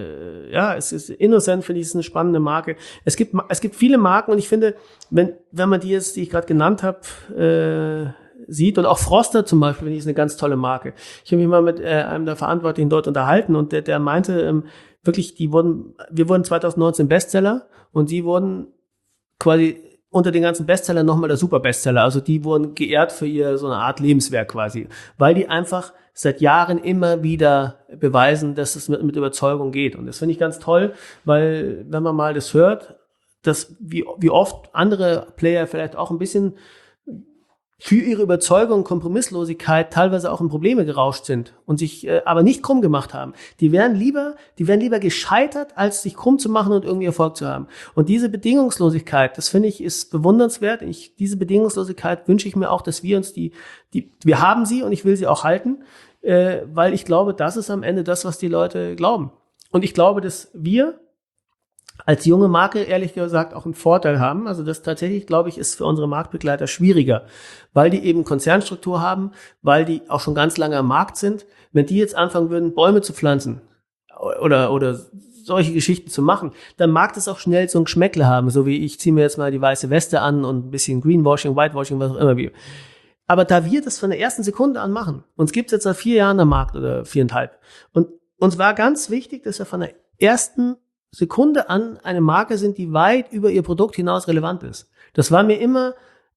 ist Innocent, finde ich, ist eine spannende Marke. Es gibt viele Marken und ich finde, wenn man die ich gerade genannt habe, sieht und auch Froster zum Beispiel, finde ich, ist eine ganz tolle Marke. Ich habe mich mal mit einem der Verantwortlichen dort unterhalten und der meinte wirklich, wir wurden 2019 Bestseller und die wurden quasi unter den ganzen Bestsellern nochmal der Superbestseller. Also die wurden geehrt für ihr so eine Art Lebenswerk quasi, weil die einfach seit Jahren immer wieder beweisen, dass es mit Überzeugung geht. Und das finde ich ganz toll, weil wenn man mal das hört, dass wie oft andere Player vielleicht auch ein bisschen für ihre Überzeugung, Kompromisslosigkeit teilweise auch in Probleme gerauscht sind und sich aber nicht krumm gemacht haben. Die wären lieber gescheitert, als sich krumm zu machen und irgendwie Erfolg zu haben. Und diese Bedingungslosigkeit, das finde ich, ist bewundernswert. Diese Bedingungslosigkeit wünsche ich mir auch, dass wir uns wir haben sie und ich will sie auch halten, weil ich glaube, das ist am Ende das, was die Leute glauben. Und ich glaube, dass wir als junge Marke, ehrlich gesagt, auch einen Vorteil haben. Also das tatsächlich, glaube ich, ist für unsere Marktbegleiter schwieriger, weil die eben Konzernstruktur haben, weil die auch schon ganz lange am Markt sind. Wenn die jetzt anfangen würden, Bäume zu pflanzen oder solche Geschichten zu machen, dann mag das auch schnell so ein Geschmäckle haben, so wie ich ziehe mir jetzt mal die weiße Weste an und ein bisschen Greenwashing, Whitewashing, was auch immer. Aber da wir das von der ersten Sekunde an machen, uns gibt's jetzt seit 4 Jahren am Markt oder 4,5. Und uns war ganz wichtig, dass wir von der ersten Sekunde an eine Marke sind, die weit über ihr Produkt hinaus relevant ist. Das war mir immer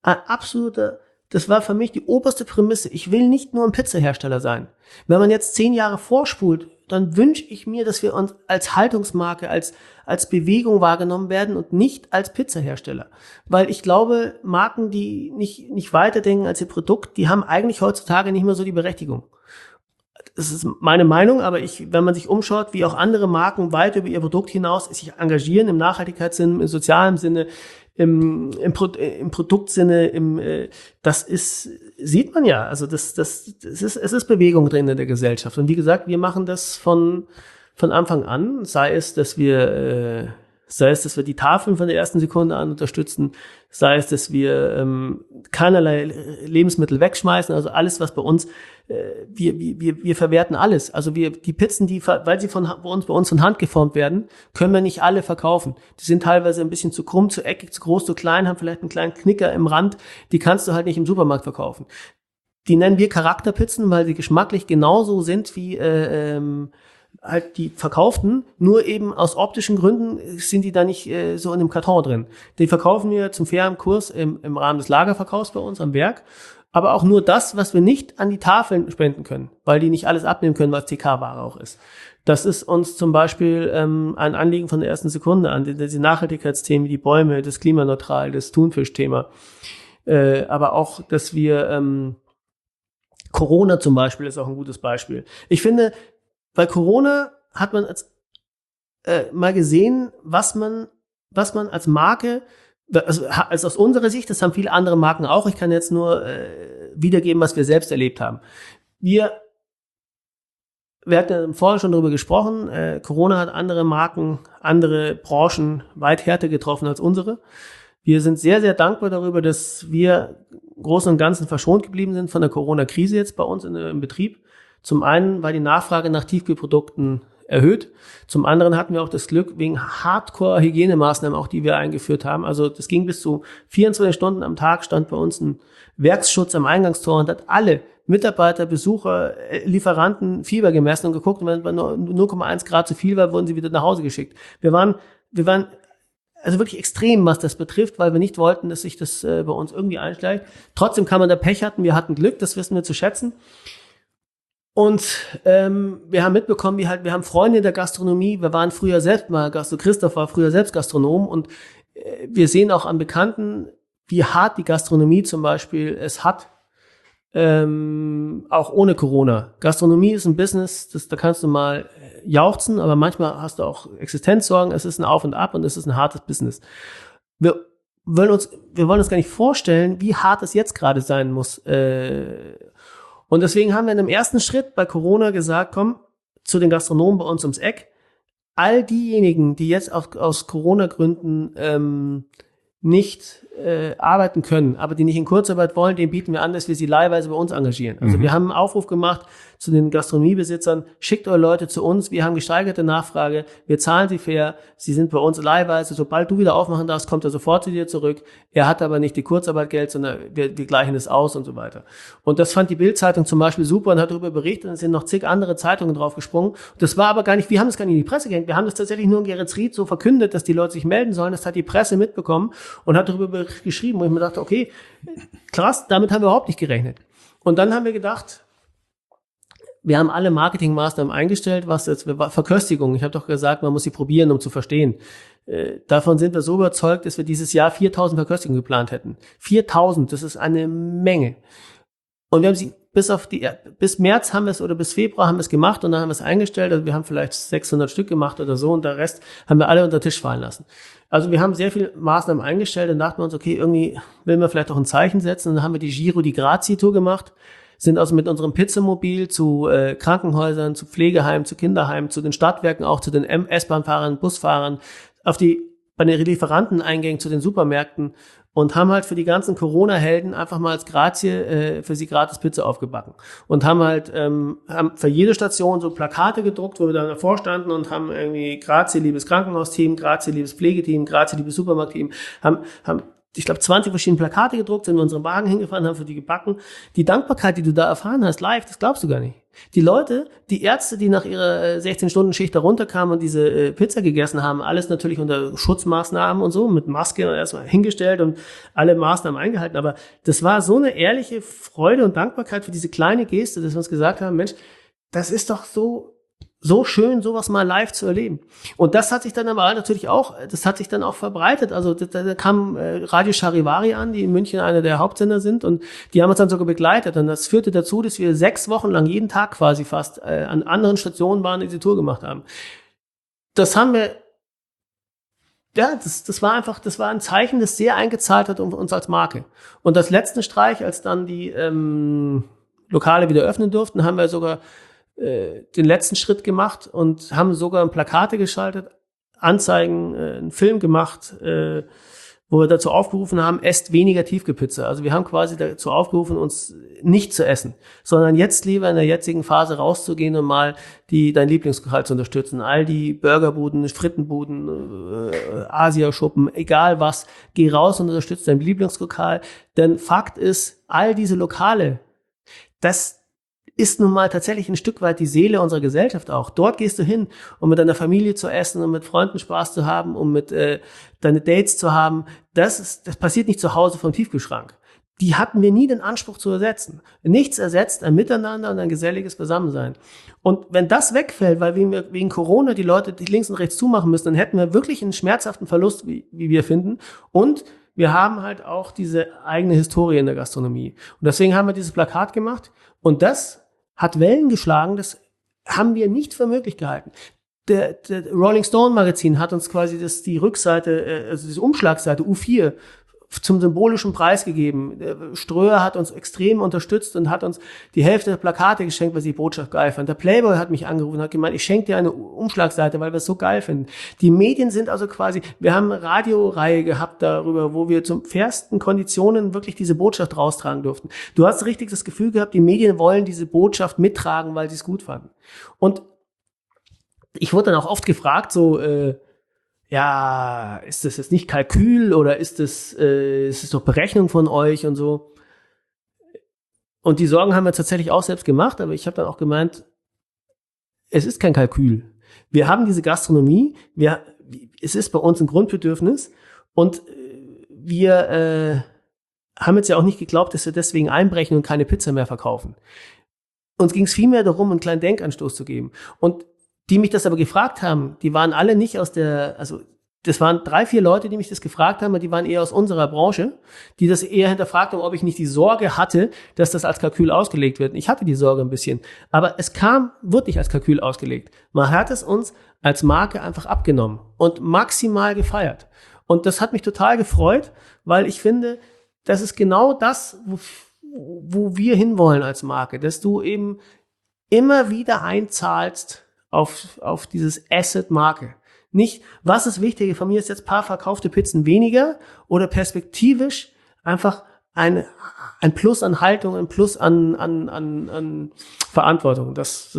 das war für mich die oberste Prämisse. Ich will nicht nur ein Pizzahersteller sein. Wenn man jetzt 10 Jahre vorspult, dann wünsche ich mir, dass wir uns als Haltungsmarke, als Bewegung wahrgenommen werden und nicht als Pizzahersteller. Weil ich glaube, Marken, die nicht weiterdenken als ihr Produkt, die haben eigentlich heutzutage nicht mehr so die Berechtigung. Das ist meine Meinung, aber wenn man sich umschaut, wie auch andere Marken weit über ihr Produkt hinaus sich engagieren, im Nachhaltigkeitssinne, im sozialen Sinne, im Produktsinne, sieht man ja. Also es ist Bewegung drin in der Gesellschaft. Und wie gesagt, wir machen das von Anfang an, sei es, dass wir die Tafeln von der ersten Sekunde an unterstützen, sei es, dass wir keinerlei Lebensmittel wegschmeißen, also alles, was bei uns, wir verwerten alles. Also die Pizzen, weil sie bei uns von Hand geformt werden, können wir nicht alle verkaufen. Die sind teilweise ein bisschen zu krumm, zu eckig, zu groß, zu klein, haben vielleicht einen kleinen Knicker im Rand, die kannst du halt nicht im Supermarkt verkaufen. Die nennen wir Charakterpizzen, weil sie geschmacklich genauso sind wie halt die verkauften, nur eben aus optischen Gründen sind die da nicht so in dem Karton drin. Die verkaufen wir zum fairen Kurs im Rahmen des Lagerverkaufs bei uns am Werk, aber auch nur das, was wir nicht an die Tafeln spenden können, weil die nicht alles abnehmen können, was TK-Ware auch ist. Das ist uns zum Beispiel ein Anliegen von der ersten Sekunde an, diese Nachhaltigkeitsthemen wie die Bäume, das Klimaneutral, das Thunfischthema, aber auch, dass wir Corona zum Beispiel ist auch ein gutes Beispiel. Ich finde, bei Corona hat man mal gesehen, was man als Marke, also aus unserer Sicht, das haben viele andere Marken auch, ich kann jetzt nur wiedergeben, was wir selbst erlebt haben. Wir hatten vorher schon darüber gesprochen, Corona hat andere Marken, andere Branchen weit härter getroffen als unsere. Wir sind sehr, sehr dankbar darüber, dass wir im Großen und Ganzen verschont geblieben sind von der Corona-Krise jetzt bei uns im Betrieb. Zum einen war die Nachfrage nach Tiefkühlprodukten erhöht. Zum anderen hatten wir auch das Glück, wegen Hardcore-Hygienemaßnahmen, auch die wir eingeführt haben. Also das ging bis zu 24 Stunden am Tag, stand bei uns ein Werksschutz am Eingangstor und hat alle Mitarbeiter, Besucher, Lieferanten Fieber gemessen und geguckt. Und wenn es bei 0,1 Grad zu viel war, wurden sie wieder nach Hause geschickt. Wir waren also wirklich extrem, was das betrifft, weil wir nicht wollten, dass sich das bei uns irgendwie einschleicht. Trotzdem kann man da Pech hatten. Wir hatten Glück, das wissen wir zu schätzen. Und wir haben mitbekommen, wir haben Freunde in der Gastronomie, wir waren früher selbst mal Christoph war früher selbst Gastronom und wir sehen auch an Bekannten, wie hart die Gastronomie zum Beispiel es hat, auch ohne Corona. Gastronomie ist ein Business, da kannst du mal jauchzen, aber manchmal hast du auch Existenzsorgen, es ist ein Auf und Ab und es ist ein hartes Business. Wir wollen uns gar nicht vorstellen, wie hart es jetzt gerade sein muss, und deswegen haben wir in dem ersten Schritt bei Corona gesagt, komm, zu den Gastronomen bei uns ums Eck. All diejenigen, die jetzt aus Corona-Gründen nicht arbeiten können, aber die nicht in Kurzarbeit wollen, denen bieten wir an, dass wir sie leihweise bei uns engagieren. Also wir haben einen Aufruf gemacht zu den Gastronomiebesitzern, schickt eure Leute zu uns, wir haben gesteigerte Nachfrage, wir zahlen sie fair, sie sind bei uns leihweise, sobald du wieder aufmachen darfst, kommt er sofort zu dir zurück, er hat aber nicht die Kurzarbeitgeld, sondern wir gleichen es aus und so weiter. Und das fand die Bild-Zeitung zum Beispiel super und hat darüber berichtet, und es sind noch zig andere Zeitungen drauf gesprungen. Das war aber gar nicht, wir haben das gar nicht in die Presse gehängt, wir haben das tatsächlich nur in Geretsried so verkündet, dass die Leute sich melden sollen, das hat die Presse mitbekommen und hat darüber geschrieben, wo ich mir dachte, okay, krass, damit haben wir überhaupt nicht gerechnet. Und dann haben wir gedacht, wir haben alle Marketingmaßnahmen eingestellt, was jetzt Verköstigung. Ich habe doch gesagt, man muss sie probieren, um zu verstehen. Davon sind wir so überzeugt, dass wir dieses Jahr 4.000 Verköstigungen geplant hätten. 4.000, das ist eine Menge. Und wir haben sie bis März haben wir es oder bis Februar haben wir es gemacht und dann haben wir es eingestellt. Also wir haben vielleicht 600 Stück gemacht oder so und der Rest haben wir alle unter den Tisch fallen lassen. Also wir haben sehr viele Maßnahmen eingestellt und dachten wir uns, okay, irgendwie will man vielleicht auch ein Zeichen setzen. Und dann haben wir die Giro di Grazie Tour gemacht, sind also mit unserem Pizzamobil zu Krankenhäusern, zu Pflegeheimen, zu Kinderheimen, zu den Stadtwerken, auch zu den S-Bahn-Fahrern, Busfahrern, bei den Lieferanteneingängen zu den Supermärkten und haben halt für die ganzen Corona-Helden einfach mal als Grazie für sie gratis Pizza aufgebacken. Und haben für jede Station so Plakate gedruckt, wo wir dann davor standen und haben irgendwie Grazie, liebes Krankenhausteam, Grazie, liebes Pflegeteam, Grazie, liebes Supermarktteam, haben ich glaube, 20 verschiedene Plakate gedruckt, sind in unseren Wagen hingefahren, haben für die gebacken. Die Dankbarkeit, die du da erfahren hast, live, das glaubst du gar nicht. Die Leute, die Ärzte, die nach ihrer 16-Stunden-Schicht da runterkamen und diese Pizza gegessen haben, alles natürlich unter Schutzmaßnahmen und so, mit Maske erstmal hingestellt und alle Maßnahmen eingehalten. Aber das war so eine ehrliche Freude und Dankbarkeit für diese kleine Geste, dass wir uns gesagt haben, Mensch, das ist doch so schön, sowas mal live zu erleben. Und das hat sich dann aber natürlich auch, verbreitet. Also da kam Radio Charivari an, die in München einer der Hauptsender sind, und die haben uns dann sogar begleitet. Und das führte dazu, dass wir 6 Wochen lang jeden Tag quasi fast an anderen Stationen waren, diese Tour gemacht haben. Das haben wir, ja, das war ein Zeichen, das sehr eingezahlt hat um uns als Marke. Und das letzte Streich, als dann die Lokale wieder öffnen durften, haben wir sogar den letzten Schritt gemacht und haben sogar Plakate geschaltet, Anzeigen, einen Film gemacht, wo wir dazu aufgerufen haben, esst weniger Tiefkühlpizza. Also wir haben quasi dazu aufgerufen, uns nicht zu essen, sondern jetzt lieber in der jetzigen Phase rauszugehen und mal dein Lieblingslokal zu unterstützen. All die Burgerbuden, Frittenbuden, Asiaschuppen, egal was, geh raus und unterstütze dein Lieblingslokal. Denn Fakt ist, all diese Lokale, das ist nun mal tatsächlich ein Stück weit die Seele unserer Gesellschaft auch. Dort gehst du hin, um mit deiner Familie zu essen, um mit Freunden Spaß zu haben, um mit deine Dates zu haben. Das passiert nicht zu Hause vom Tiefkühlschrank. Die hatten wir nie den Anspruch zu ersetzen. Nichts ersetzt ein Miteinander und ein geselliges Beisammensein. Und wenn das wegfällt, weil wir wegen Corona die Leute links und rechts zumachen müssen, dann hätten wir wirklich einen schmerzhaften Verlust, wie wir finden. Und wir haben halt auch diese eigene Historie in der Gastronomie. Und deswegen haben wir dieses Plakat gemacht. Und das hat Wellen geschlagen, das haben wir nicht für möglich gehalten. Der Rolling Stone Magazin hat uns quasi die Rückseite, also diese Umschlagseite U4 zum symbolischen Preis gegeben. Ströer hat uns extrem unterstützt und hat uns die Hälfte der Plakate geschenkt, weil sie die Botschaft geil fand. Der Playboy hat mich angerufen und hat gemeint, ich schenke dir eine Umschlagseite, weil wir es so geil finden. Die Medien sind also quasi, wir haben eine Radioreihe gehabt darüber, wo wir zum fairsten Konditionen wirklich diese Botschaft raustragen durften. Du hast richtig das Gefühl gehabt, die Medien wollen diese Botschaft mittragen, weil sie es gut fanden. Und ich wurde dann auch oft gefragt, ja, ist das jetzt nicht Kalkül oder ist es doch Berechnung von euch und so. Und die Sorgen haben wir tatsächlich auch selbst gemacht, aber ich habe dann auch gemeint, es ist kein Kalkül. Wir haben diese Gastronomie, es ist bei uns ein Grundbedürfnis, und wir haben jetzt ja auch nicht geglaubt, dass wir deswegen einbrechen und keine Pizza mehr verkaufen. Uns ging es vielmehr darum, einen kleinen Denkanstoß zu geben. Und die mich das aber gefragt haben, die waren alle nicht das waren 3, 4 Leute, die mich das gefragt haben, aber die waren eher aus unserer Branche, die das eher hinterfragt haben, ob ich nicht die Sorge hatte, dass das als Kalkül ausgelegt wird. Ich hatte die Sorge ein bisschen, aber es wird nicht als Kalkül ausgelegt. Man hat es uns als Marke einfach abgenommen und maximal gefeiert. Und das hat mich total gefreut, weil ich finde, das ist genau das, wo wir hinwollen als Marke, dass du eben immer wieder einzahlst auf dieses Asset Marke. Nicht, was ist wichtiger, von mir ist jetzt ein paar verkaufte Pizzen weniger oder perspektivisch einfach ein Plus an Haltung, ein Plus an Verantwortung. Das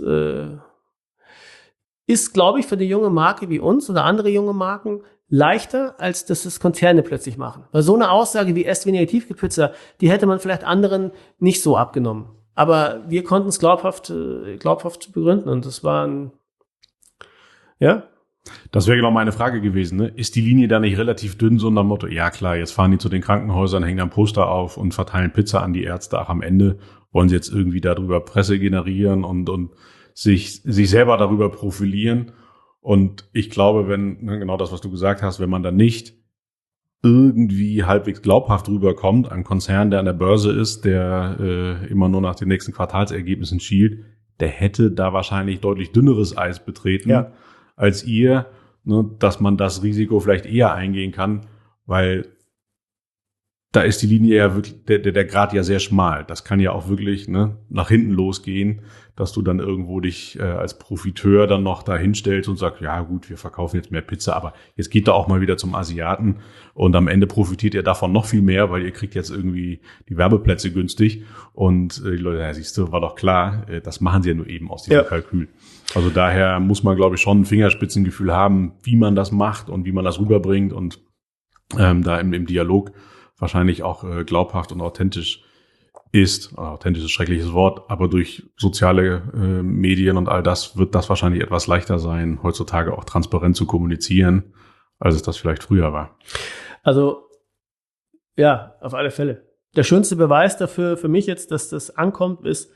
ist, glaube ich, für eine junge Marke wie uns oder andere junge Marken leichter, als dass es Konzerne plötzlich machen. Weil so eine Aussage wie esst weniger Tiefkühlpizza, die hätte man vielleicht anderen nicht so abgenommen. Aber wir konnten es glaubhaft begründen, und das war ja. Das wäre genau meine Frage gewesen, ne? Ist die Linie da nicht relativ dünn, so nach dem Motto, ja klar, jetzt fahren die zu den Krankenhäusern, hängen dann Poster auf und verteilen Pizza an die Ärzte. Ach, am Ende wollen sie jetzt irgendwie darüber Presse generieren und sich selber darüber profilieren. Und ich glaube, genau das, was du gesagt hast, wenn man da nicht irgendwie halbwegs glaubhaft rüberkommt, ein Konzern, der an der Börse ist, der immer nur nach den nächsten Quartalsergebnissen schielt, der hätte da wahrscheinlich deutlich dünneres Eis betreten als ihr, ne, dass man das Risiko vielleicht eher eingehen kann, weil da ist die Linie ja wirklich, der Grat ja sehr schmal. Das kann ja auch wirklich nach hinten losgehen, dass du dann irgendwo dich als Profiteur dann noch da hinstellst und sagst, ja gut, wir verkaufen jetzt mehr Pizza, aber jetzt geht da auch mal wieder zum Asiaten und am Ende profitiert ihr davon noch viel mehr, weil ihr kriegt jetzt irgendwie die Werbeplätze günstig und die Leute, ja siehst du, war doch klar, das machen sie ja nur eben aus diesem Kalkül. Also daher muss man, glaube ich, schon ein Fingerspitzengefühl haben, wie man das macht und wie man das rüberbringt, und da im Dialog wahrscheinlich auch glaubhaft und authentisch ist. Authentisch ist ein schreckliches Wort, aber durch soziale Medien und all das wird das wahrscheinlich etwas leichter sein, heutzutage auch transparent zu kommunizieren, als es das vielleicht früher war. Also, ja, auf alle Fälle. Der schönste Beweis dafür für mich jetzt, dass das ankommt, ist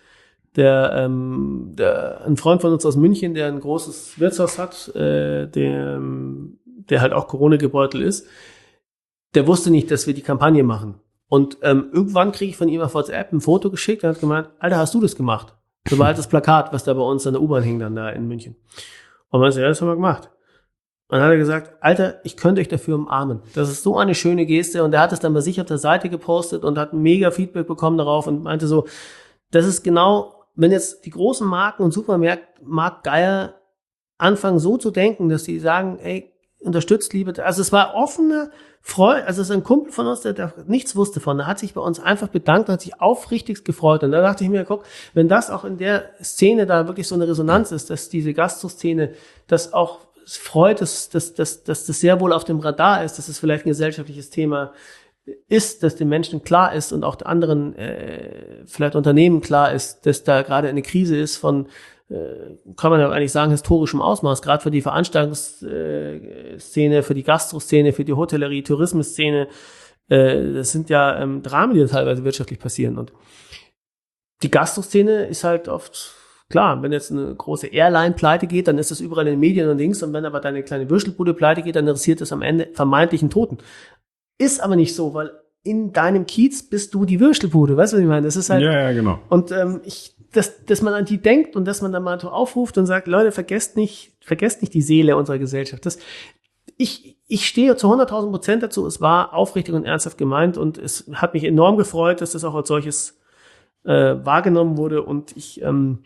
ein Freund von uns aus München, der ein großes Wirtshaus hat, der halt auch Corona gebeutelt ist. Der wusste nicht, dass wir die Kampagne machen. Und irgendwann kriege ich von ihm auf WhatsApp ein Foto geschickt und hat gemeint, Alter, hast du das gemacht? So war halt das Plakat, was da bei uns an der U-Bahn hing dann da in München. Und man sagt, ja, das haben wir gemacht. Und dann hat er gesagt, Alter, ich könnte euch dafür umarmen. Das ist so eine schöne Geste. Und er hat es dann bei sich auf der Seite gepostet und hat mega Feedback bekommen darauf und meinte so, das ist genau, wenn jetzt die großen Marken und Supermarktgeier anfangen so zu denken, dass sie sagen, ey, unterstützt Liebe. Also es war offene Freude, also es ist ein Kumpel von uns, der nichts wusste von, der hat sich bei uns einfach bedankt und hat sich aufrichtigst gefreut. Und da dachte ich mir, guck, wenn das auch in der Szene da wirklich so eine Resonanz ist, dass diese Gastro-Szene das auch freut, dass das sehr wohl auf dem Radar ist, dass es vielleicht ein gesellschaftliches Thema ist, dass den Menschen klar ist und auch der anderen vielleicht Unternehmen klar ist, dass da gerade eine Krise ist von kann man ja eigentlich sagen, historischem Ausmaß, gerade für die Veranstaltungsszene, für die Gastro-Szene, für die Hotellerie, Tourismusszene. Das sind ja Dramen, die da teilweise wirtschaftlich passieren. Und die Gastro-Szene ist halt oft, klar, wenn jetzt eine große Airline pleite geht, dann ist das überall in den Medien und Dings. Und wenn aber deine kleine Würstelbude pleite geht, dann interessiert das am Ende vermeintlichen Toten. Ist aber nicht so, weil in deinem Kiez bist du die Würstelbude. Weißt du, was ich meine? Das ist halt. Ja, genau. Und dass man an die denkt und dass man dann mal so aufruft und sagt, Leute, vergesst nicht die Seele unserer Gesellschaft. Ich stehe zu 100.000% dazu. Es war aufrichtig und ernsthaft gemeint und es hat mich enorm gefreut, dass das auch als solches wahrgenommen wurde und ich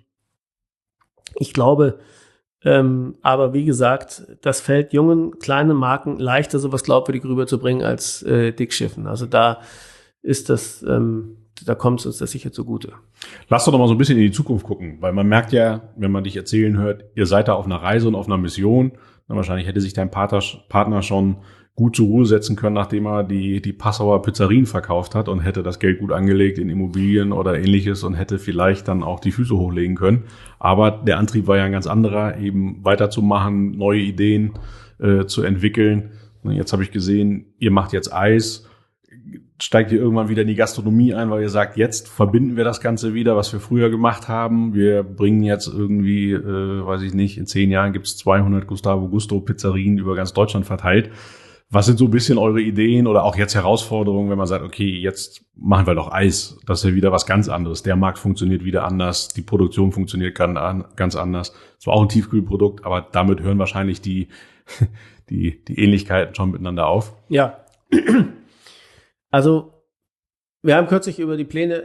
glaube, aber wie gesagt, das fällt jungen, kleinen Marken leichter, sowas glaubwürdig rüberzubringen als Dickschiffen. Also da ist das da kommt es uns das sicher zugute. Lass doch noch mal so ein bisschen in die Zukunft gucken, weil man merkt ja, wenn man dich erzählen hört, ihr seid da auf einer Reise und auf einer Mission. Na, wahrscheinlich hätte sich dein Partner schon gut zur Ruhe setzen können, nachdem er die Passauer Pizzerien verkauft hat und hätte das Geld gut angelegt in Immobilien oder ähnliches und hätte vielleicht dann auch die Füße hochlegen können. Aber der Antrieb war ja ein ganz anderer, eben weiterzumachen, neue Ideen zu entwickeln. Und jetzt habe ich gesehen, ihr macht jetzt Eis. Steigt ihr irgendwann wieder in die Gastronomie ein, weil ihr sagt, jetzt verbinden wir das Ganze wieder, was wir früher gemacht haben. Wir bringen jetzt irgendwie, weiß ich nicht, in 10 Jahren gibt es 200 Gustavo Gusto Pizzerien über ganz Deutschland verteilt. Was sind so ein bisschen eure Ideen oder auch jetzt Herausforderungen, wenn man sagt, okay, jetzt machen wir doch Eis. Das ist ja wieder was ganz anderes. Der Markt funktioniert wieder anders, die Produktion funktioniert ganz anders. Es war auch ein Tiefkühlprodukt, aber damit hören wahrscheinlich die Ähnlichkeiten schon miteinander auf. Ja. Also, wir haben kürzlich über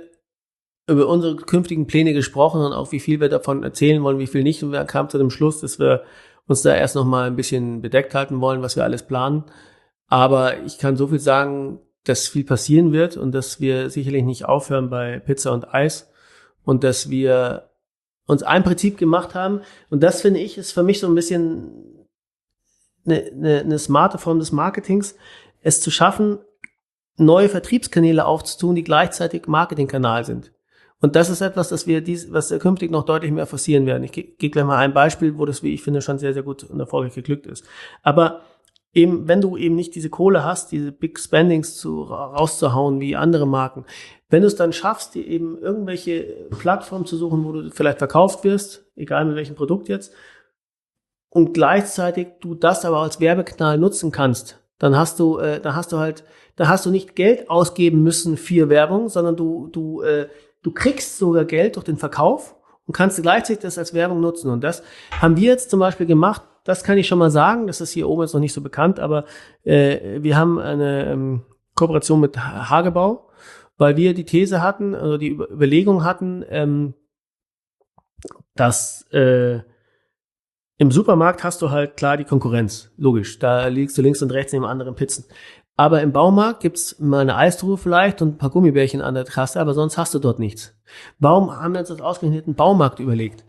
unsere künftigen Pläne gesprochen und auch wie viel wir davon erzählen wollen, wie viel nicht. Und wir kamen zu dem Schluss, dass wir uns da erst noch mal ein bisschen bedeckt halten wollen, was wir alles planen. Aber ich kann so viel sagen, dass viel passieren wird und dass wir sicherlich nicht aufhören bei Pizza und Eis und dass wir uns ein Prinzip gemacht haben. Und das, finde ich, ist für mich so ein bisschen eine smarte Form des Marketings, es zu schaffen, neue Vertriebskanäle aufzutun, die gleichzeitig Marketingkanal sind. Und das ist etwas, was wir künftig noch deutlich mehr forcieren werden. Ich gebe gleich mal ein Beispiel, wo das, wie ich finde, schon sehr, sehr gut und erfolgreich geglückt ist. Aber eben, wenn du eben nicht diese Kohle hast, diese Big Spendings rauszuhauen wie andere Marken, wenn du es dann schaffst, dir eben irgendwelche Plattformen zu suchen, wo du vielleicht verkauft wirst, egal mit welchem Produkt jetzt, und gleichzeitig du das aber als Werbekanal nutzen kannst, dann hast du nicht Geld ausgeben müssen für Werbung, sondern du kriegst sogar Geld durch den Verkauf und kannst gleichzeitig das als Werbung nutzen. Und das haben wir jetzt zum Beispiel gemacht. Das kann ich schon mal sagen. Das ist hier oben jetzt noch nicht so bekannt, aber wir haben eine Kooperation mit Hagebau, weil wir die These hatten, also die Überlegung hatten, dass im Supermarkt hast du halt klar die Konkurrenz. Logisch, da liegst du links und rechts neben anderen Pizzen. Aber im Baumarkt gibt's mal eine Eistruhe vielleicht und ein paar Gummibärchen an der Kasse, aber sonst hast du dort nichts. Warum haben wir uns das ausgerechnet im Baumarkt überlegt?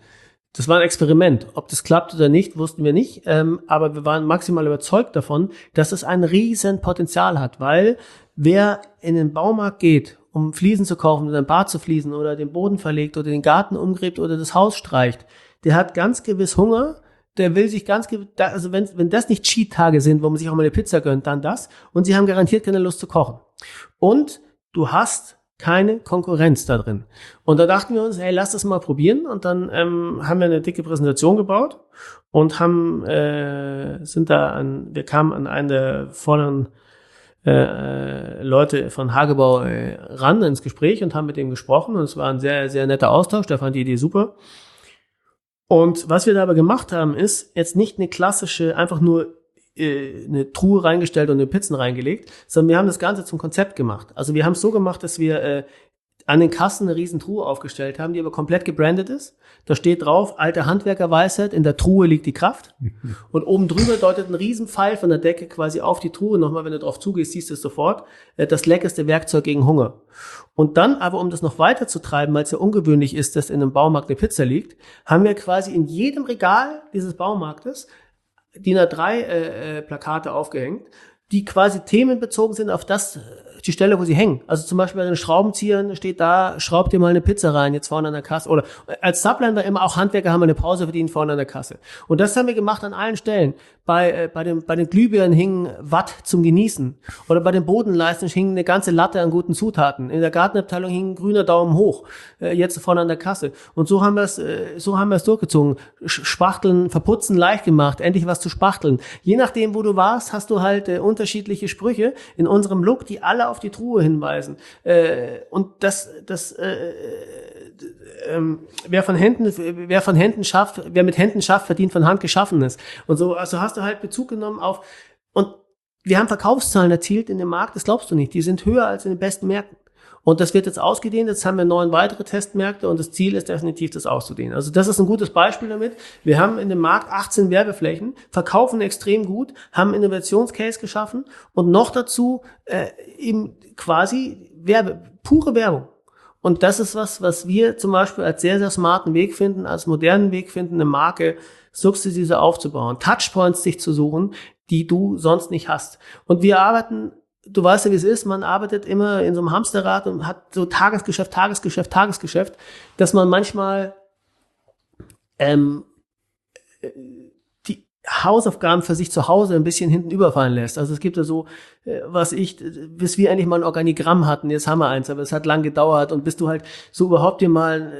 Das war ein Experiment. Ob das klappt oder nicht, wussten wir nicht. Aber wir waren maximal überzeugt davon, dass es ein riesen Potenzial hat, weil wer in den Baumarkt geht, um Fliesen zu kaufen oder ein Bad zu fließen oder den Boden verlegt oder den Garten umgräbt oder das Haus streicht, der hat ganz gewiss Hunger. Der will sich also wenn das nicht Cheat-Tage sind, wo man sich auch mal eine Pizza gönnt, dann das. Und sie haben garantiert keine Lust zu kochen. Und du hast keine Konkurrenz da drin. Und da dachten wir uns, hey, lass das mal probieren. Und dann haben wir eine dicke Präsentation gebaut und wir kamen an einen der vorderen Leute von Hagebau ran ins Gespräch und haben mit dem gesprochen. Und es war ein sehr, sehr netter Austausch. Der fand die Idee super. Und was wir da aber gemacht haben, ist jetzt nicht eine klassische, einfach nur eine Truhe reingestellt und eine Pizzen reingelegt, sondern wir haben das Ganze zum Konzept gemacht. Also wir haben es so gemacht, dass wir an den Kassen eine riesen Truhe aufgestellt haben, die aber komplett gebrandet ist. Da steht drauf, alte Handwerkerweisheit, in der Truhe liegt die Kraft. Und oben drüber deutet ein riesen Pfeil von der Decke quasi auf die Truhe. Nochmal, wenn du drauf zugehst, siehst du es sofort. Das leckerste Werkzeug gegen Hunger. Und dann aber, um das noch weiter zu treiben, weil es ja ungewöhnlich ist, dass in einem Baumarkt eine Pizza liegt, haben wir quasi in jedem Regal dieses Baumarktes DIN A3 Plakate aufgehängt, die quasi themenbezogen sind auf die Stelle, wo sie hängen. Also zum Beispiel bei den Schraubenziehern steht da, schraub dir mal eine Pizza rein, jetzt vorne an der Kasse. Oder als Subline war immer auch Handwerker haben eine Pause verdient vorne an der Kasse. Und das haben wir gemacht an allen Stellen. Bei den Glühbirnen hingen Watt zum Genießen. Oder bei den Bodenleisten hing eine ganze Latte an guten Zutaten. In der Gartenabteilung hing ein grüner Daumen hoch. Jetzt vorne an der Kasse. Und so haben wir es durchgezogen. Spachteln, verputzen leicht gemacht, endlich was zu spachteln. Je nachdem, wo du warst, hast du halt unterschiedliche Sprüche in unserem Look, die alle auf die Truhe hinweisen. Und wer mit Händen schafft, verdient von Hand Geschaffenes. Und so, also hast du halt Bezug genommen auf, und wir haben Verkaufszahlen erzielt in dem Markt, das glaubst du nicht, die sind höher als in den besten Märkten. Und das wird jetzt ausgedehnt, jetzt haben wir 9 weitere Testmärkte und das Ziel ist definitiv, das auszudehnen. Also das ist ein gutes Beispiel damit. Wir haben in dem Markt 18 Werbeflächen, verkaufen extrem gut, haben einen Innovationscase geschaffen und noch dazu eben quasi pure Werbung. Und das ist was wir zum Beispiel als sehr, sehr smarten Weg finden, als modernen Weg finden, eine Marke sukzessive aufzubauen, Touchpoints sich zu suchen, die du sonst nicht hast. Und wir arbeiten, du weißt ja, wie es ist, man arbeitet immer in so einem Hamsterrad und hat so Tagesgeschäft, dass man manchmal die Hausaufgaben für sich zu Hause ein bisschen hinten überfallen lässt. Also es gibt ja so, bis wir endlich mal ein Organigramm hatten, jetzt haben wir eins, aber es hat lang gedauert und bis du halt so überhaupt dir mal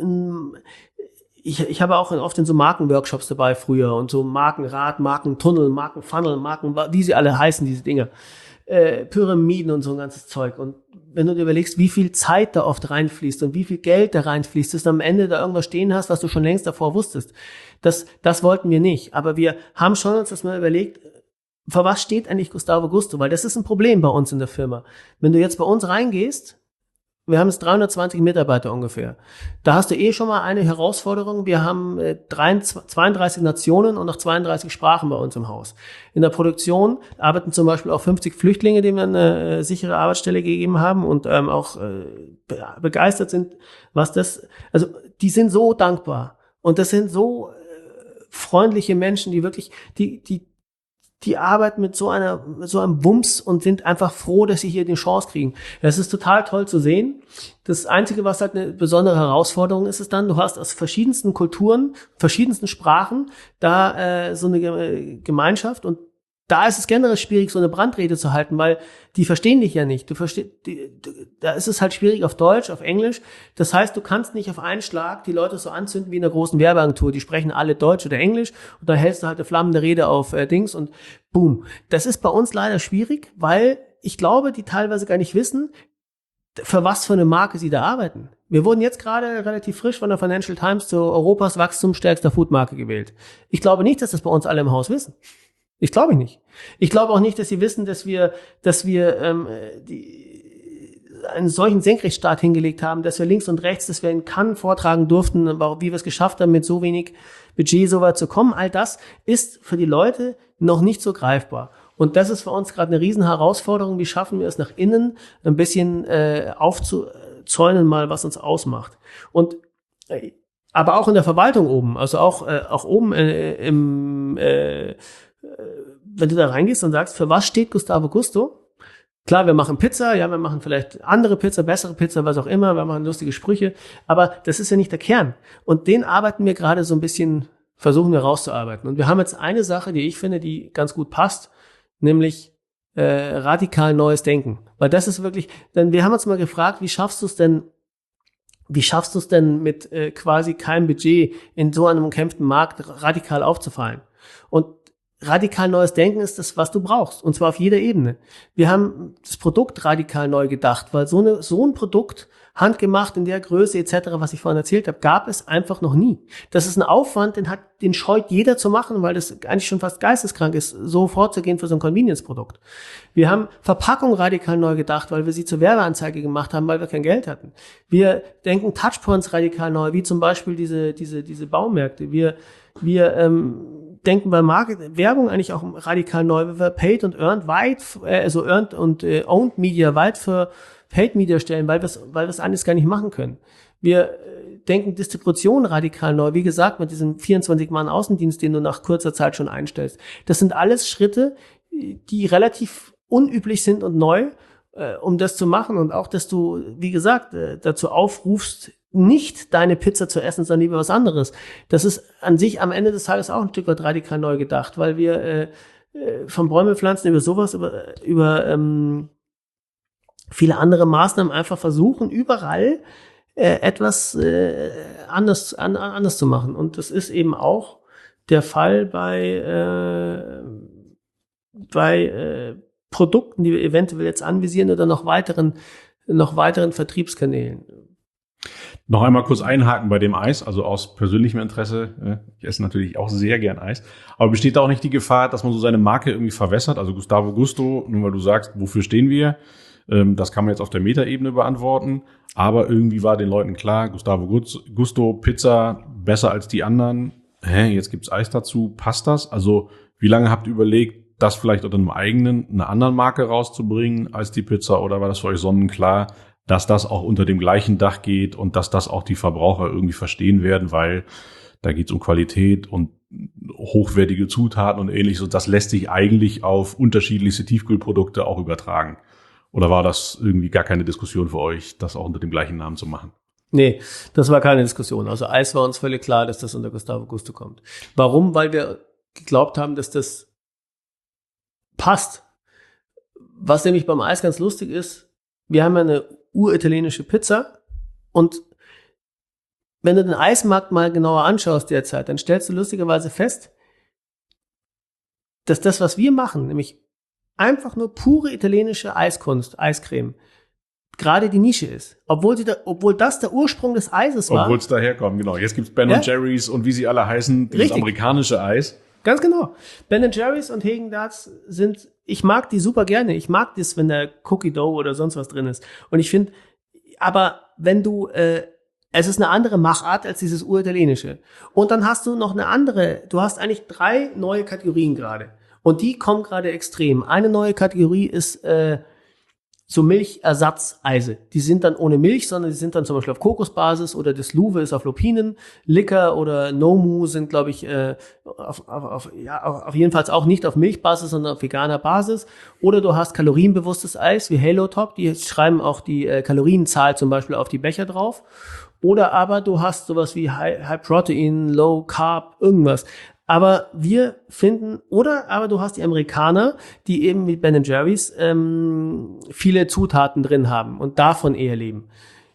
ich habe auch oft in so Markenworkshops dabei früher und so Markenrad, Markentunnel, Markenfunnel, wie sie alle heißen, diese Dinge. Pyramiden und so ein ganzes Zeug. Und wenn du dir überlegst, wie viel Zeit da oft reinfließt und wie viel Geld da reinfließt, dass du am Ende da irgendwas stehen hast, was du schon längst davor wusstest. Das wollten wir nicht. Aber wir haben schon uns das mal überlegt, für was steht eigentlich Gustavo Gusto? Weil das ist ein Problem bei uns in der Firma. Wenn du jetzt bei uns reingehst, wir haben jetzt 320 Mitarbeiter ungefähr. Da hast du schon mal eine Herausforderung. Wir haben 32 Nationen und noch 32 Sprachen bei uns im Haus. In der Produktion arbeiten zum Beispiel auch 50 Flüchtlinge, denen wir eine sichere Arbeitsstelle gegeben haben und auch begeistert sind, also die sind so dankbar. Und das sind so freundliche Menschen, die wirklich, die arbeiten mit so einem Wumms und sind einfach froh, dass sie hier die Chance kriegen. Das ist total toll zu sehen. Das Einzige, was halt eine besondere Herausforderung ist, ist dann, du hast aus verschiedensten Kulturen, verschiedensten Sprachen da so eine Gemeinschaft und da ist es generell schwierig, so eine Brandrede zu halten, weil die verstehen dich ja nicht. Da ist es halt schwierig auf Deutsch, auf Englisch. Das heißt, du kannst nicht auf einen Schlag die Leute so anzünden wie in einer großen Werbeagentur. Die sprechen alle Deutsch oder Englisch und da hältst du halt eine flammende Rede auf Dings und boom. Das ist bei uns leider schwierig, weil ich glaube, die teilweise gar nicht wissen, für was für eine Marke sie da arbeiten. Wir wurden jetzt gerade relativ frisch von der Financial Times zu Europas wachstumsstärkster Foodmarke gewählt. Ich glaube nicht, dass das bei uns alle im Haus wissen. Ich glaube nicht. Ich glaube auch nicht, dass sie wissen, dass wir einen solchen Senkrechtsstart hingelegt haben, dass wir links und rechts, dass wir in Cannes vortragen durften, aber wie wir es geschafft haben, mit so wenig Budget so weit zu kommen. All das ist für die Leute noch nicht so greifbar. Und das ist für uns gerade eine riesen Herausforderung. Wie schaffen wir es nach innen ein bisschen aufzuzäunen, mal was uns ausmacht. Und aber auch in der Verwaltung oben, also auch oben wenn du da reingehst und sagst, für was steht Gustavo Gusto? Klar, wir machen Pizza, ja, wir machen vielleicht andere Pizza, bessere Pizza, was auch immer, wir machen lustige Sprüche, aber das ist ja nicht der Kern. Und den arbeiten wir gerade so ein bisschen, versuchen wir rauszuarbeiten. Und wir haben jetzt eine Sache, die ich finde, die ganz gut passt, nämlich radikal neues Denken. Weil das ist wirklich, denn wir haben uns mal gefragt, wie schaffst du es denn mit quasi keinem Budget in so einem umkämpften Markt radikal aufzufallen? Und radikal neues Denken ist das, was du brauchst. Und zwar auf jeder Ebene. Wir haben das Produkt radikal neu gedacht, weil so ein Produkt, handgemacht in der Größe etc., was ich vorhin erzählt habe, gab es einfach noch nie. Das ist ein Aufwand, den scheut jeder zu machen, weil das eigentlich schon fast geisteskrank ist, so vorzugehen für so ein Convenience-Produkt. Wir haben Verpackung radikal neu gedacht, weil wir sie zur Werbeanzeige gemacht haben, weil wir kein Geld hatten. Wir denken Touchpoints radikal neu, wie zum Beispiel diese Baumärkte. Wir denken bei Werbung eigentlich auch radikal neu, weil wir Paid und Earned Earned und Owned Media weit für Paid Media stellen, weil wir es anders gar nicht machen können. Wir denken Distribution radikal neu, wie gesagt, mit diesem 24-Mann-Außendienst, den du nach kurzer Zeit schon einstellst. Das sind alles Schritte, die relativ unüblich sind und neu, um das zu machen, und auch, dass du, wie gesagt, dazu aufrufst, nicht deine Pizza zu essen, sondern lieber was anderes. Das ist an sich am Ende des Tages auch ein Stück weit radikal neu gedacht, weil wir von Bäume pflanzen über viele andere Maßnahmen einfach versuchen, überall etwas anders zu machen. Und das ist eben auch der Fall bei Produkten, die wir eventuell jetzt anvisieren, oder noch weiteren Vertriebskanälen. Noch einmal kurz einhaken bei dem Eis, also aus persönlichem Interesse. Ich esse natürlich auch sehr gern Eis. Aber besteht da auch nicht die Gefahr, dass man so seine Marke irgendwie verwässert? Also Gustavo Gusto, nur weil du sagst, wofür stehen wir? Das kann man jetzt auf der Metaebene beantworten. Aber irgendwie war den Leuten klar, Gustavo Gusto, Pizza, besser als die anderen. Jetzt gibt's Eis dazu. Passt das? Also wie lange habt ihr überlegt, das vielleicht unter einer anderen Marke rauszubringen als die Pizza? Oder war das für euch sonnenklar, dass das auch unter dem gleichen Dach geht und dass das auch die Verbraucher irgendwie verstehen werden, weil da geht's um Qualität und hochwertige Zutaten und ähnliches. Und das lässt sich eigentlich auf unterschiedlichste Tiefkühlprodukte auch übertragen. Oder war das irgendwie gar keine Diskussion für euch, das auch unter dem gleichen Namen zu machen? Nee, das war keine Diskussion. Also Eis war uns völlig klar, dass das unter Gustavo Gusto kommt. Warum? Weil wir geglaubt haben, dass das passt. Was nämlich beim Eis ganz lustig ist, wir haben ja eine uritalienische Pizza, und wenn du den Eismarkt mal genauer anschaust derzeit, dann stellst du lustigerweise fest, dass das, was wir machen, nämlich einfach nur pure italienische Eiskunst, Eiscreme, gerade die Nische ist. Obwohl das der Ursprung des Eises war. Obwohl es daherkommt, genau. Jetzt gibt's Ben Jerry's und wie sie alle heißen, dieses amerikanische Eis. Ganz genau. Ben Jerry's und Häagen-Dazs ich mag die super gerne. Ich mag das, wenn da Cookie Dough oder sonst was drin ist. Und ich finde, aber wenn du, es ist eine andere Machart als dieses uritalienische. Und dann hast du noch du hast eigentlich 3 neue Kategorien gerade. Und die kommen gerade extrem. Eine neue Kategorie ist so Milchersatzeise. Die sind dann ohne Milch, sondern die sind dann zum Beispiel auf Kokosbasis, oder das Luve ist auf Lupinen. Licker oder Nomu sind, glaube ich, auf jeden Fall auch nicht auf Milchbasis, sondern auf veganer Basis. Oder du hast kalorienbewusstes Eis wie Halo Top, die schreiben auch die Kalorienzahl zum Beispiel auf die Becher drauf. Oder aber du hast sowas wie High Protein, Low Carb, irgendwas. Aber du hast die Amerikaner, die eben mit Ben Jerry's viele Zutaten drin haben und davon eher leben.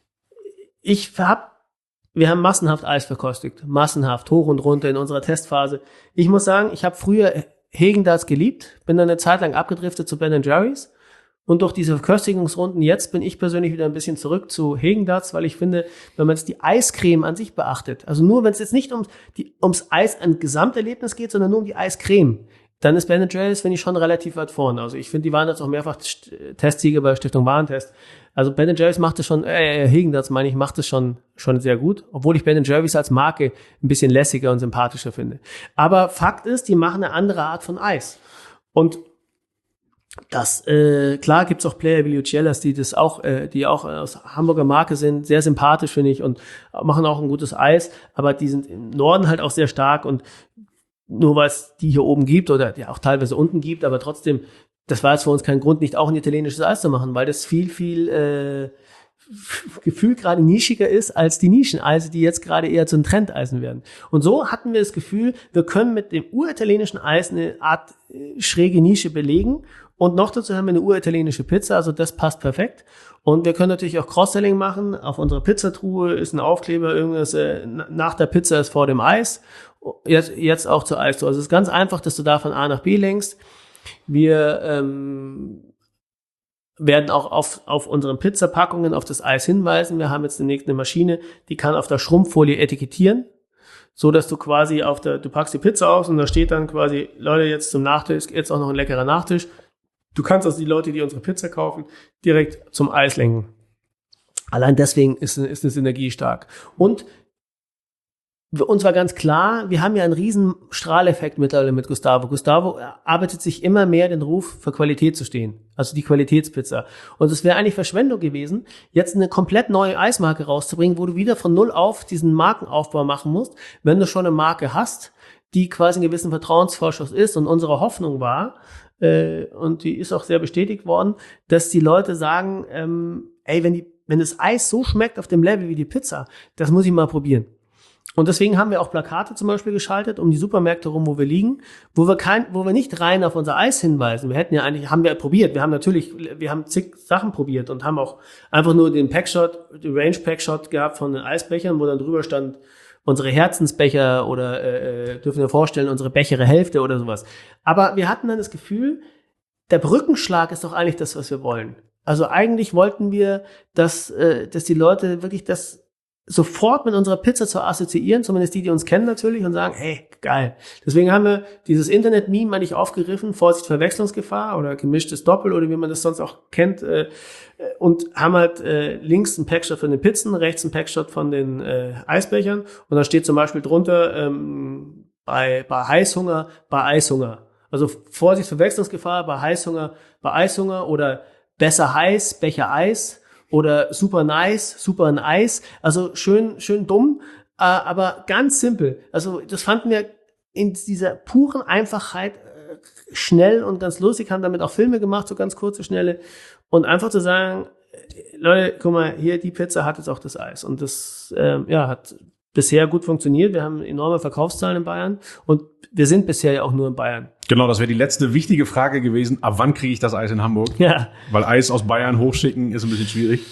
Wir haben massenhaft Eis verkostet, massenhaft, hoch und runter in unserer Testphase. Ich muss sagen, ich habe früher Häagen-Dazs geliebt, bin dann eine Zeit lang abgedriftet zu Ben Jerry's. Und durch diese Verköstigungsrunden jetzt bin ich persönlich wieder ein bisschen zurück zu Häagen-Dazs, weil ich finde, wenn man jetzt die Eiscreme an sich beachtet, also nur wenn es jetzt nicht ums Eis ein Gesamterlebnis geht, sondern nur um die Eiscreme, dann ist Ben Jerry's, finde ich, schon relativ weit vorne. Also ich finde, die waren jetzt auch mehrfach Testsieger bei Stiftung Warentest. Also Ben Jerry's macht es schon, Häagen-Dazs meine ich, macht es schon sehr gut, obwohl ich Ben Jerry's als Marke ein bisschen lässiger und sympathischer finde. Aber Fakt ist, die machen eine andere Art von Eis. Und Klar gibt's auch Player wie Lucellas, die auch aus Hamburger Marke sind, sehr sympathisch, finde ich, und machen auch ein gutes Eis, aber die sind im Norden halt auch sehr stark, und nur weil es die hier oben gibt oder ja auch teilweise unten gibt, aber trotzdem, das war jetzt für uns kein Grund, nicht auch ein italienisches Eis zu machen, weil das viel gefühlt gerade nischiger ist als die Nischeneise, die jetzt gerade eher zu den Trendeisen werden. Und so hatten wir das Gefühl, wir können mit dem uritalienischen Eis eine Art schräge Nische belegen, und noch dazu haben wir eine uritalienische Pizza, also das passt perfekt. Und wir können natürlich auch Cross-Selling machen. Auf unserer Pizzatruhe ist ein Aufkleber, irgendwas nach der Pizza ist vor dem Eis. Jetzt auch zur Eistour. Also es ist ganz einfach, dass du da von A nach B lenkst. Wir werden auch auf unseren Pizzapackungen auf das Eis hinweisen. Wir haben jetzt demnächst eine Maschine, die kann auf der Schrumpffolie etikettieren, so dass du quasi du packst die Pizza aus und da steht dann quasi, Leute, jetzt zum Nachtisch, jetzt auch noch ein leckerer Nachtisch. Du kannst also die Leute, die unsere Pizza kaufen, direkt zum Eis lenken. Allein deswegen ist eine Synergie stark. Und uns war ganz klar, wir haben ja einen riesen Strahleffekt mittlerweile mit Gustavo. Gustavo arbeitet sich immer mehr den Ruf, für Qualität zu stehen. Also die Qualitätspizza. Und es wäre eigentlich Verschwendung gewesen, jetzt eine komplett neue Eismarke rauszubringen, wo du wieder von Null auf diesen Markenaufbau machen musst, wenn du schon eine Marke hast, die quasi einen gewissen Vertrauensvorschuss ist. Und unsere Hoffnung war, und die ist auch sehr bestätigt worden, dass die Leute sagen, wenn das Eis so schmeckt auf dem Level wie die Pizza, das muss ich mal probieren. Und deswegen haben wir auch Plakate zum Beispiel geschaltet um die Supermärkte rum, wo wir liegen, wo wir nicht rein auf unser Eis hinweisen. Haben wir probiert. Wir haben zig Sachen probiert und haben auch einfach nur den Range Packshot gehabt von den Eisbechern, wo dann drüber stand, unsere Herzensbecher oder dürfen wir vorstellen, unsere Bechere Hälfte oder sowas. Aber wir hatten dann das Gefühl, der Brückenschlag ist doch eigentlich das, was wir wollen. Also eigentlich wollten wir, dass die Leute wirklich das sofort mit unserer Pizza zu assoziieren, zumindest die uns kennen natürlich, und sagen, hey, geil. Deswegen haben wir dieses Internet-Meme eigentlich aufgegriffen, Vorsicht, Verwechslungsgefahr oder gemischtes Doppel oder wie man das sonst auch kennt, und haben halt links einen Packshot von den Pizzen, rechts einen Packshot von den Eisbechern, und da steht zum Beispiel drunter bei Heißhunger, bei Eishunger. Also Vorsicht, Verwechslungsgefahr, bei Heißhunger, bei Eishunger, oder besser heiß, Becher Eis, oder super nice, super ein Eis. Also schön dumm, aber ganz simpel. Also das fanden wir in dieser puren Einfachheit schnell und ganz lustig, haben damit auch Filme gemacht, so ganz kurze, schnelle. Und einfach zu sagen, Leute, guck mal, hier, die Pizza hat jetzt auch das Eis. Und das hat bisher gut funktioniert. Wir haben enorme Verkaufszahlen in Bayern und wir sind bisher ja auch nur in Bayern. Genau, das wäre die letzte wichtige Frage gewesen. Ab wann kriege ich das Eis in Hamburg? Ja. Weil Eis aus Bayern hochschicken ist ein bisschen schwierig.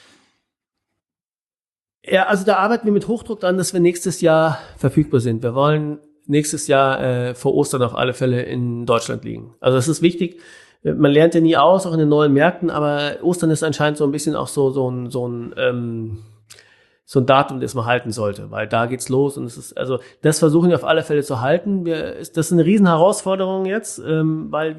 Ja, also da arbeiten wir mit Hochdruck dran, dass wir nächstes Jahr verfügbar sind. Wir wollen nächstes Jahr vor Ostern auf alle Fälle in Deutschland liegen. Also das ist wichtig. Man lernt ja nie aus, auch in den neuen Märkten, aber Ostern ist anscheinend so ein bisschen auch so ein Datum, das man halten sollte, weil da geht's los, und das versuchen wir auf alle Fälle zu halten. Das ist eine riesen Herausforderung jetzt, weil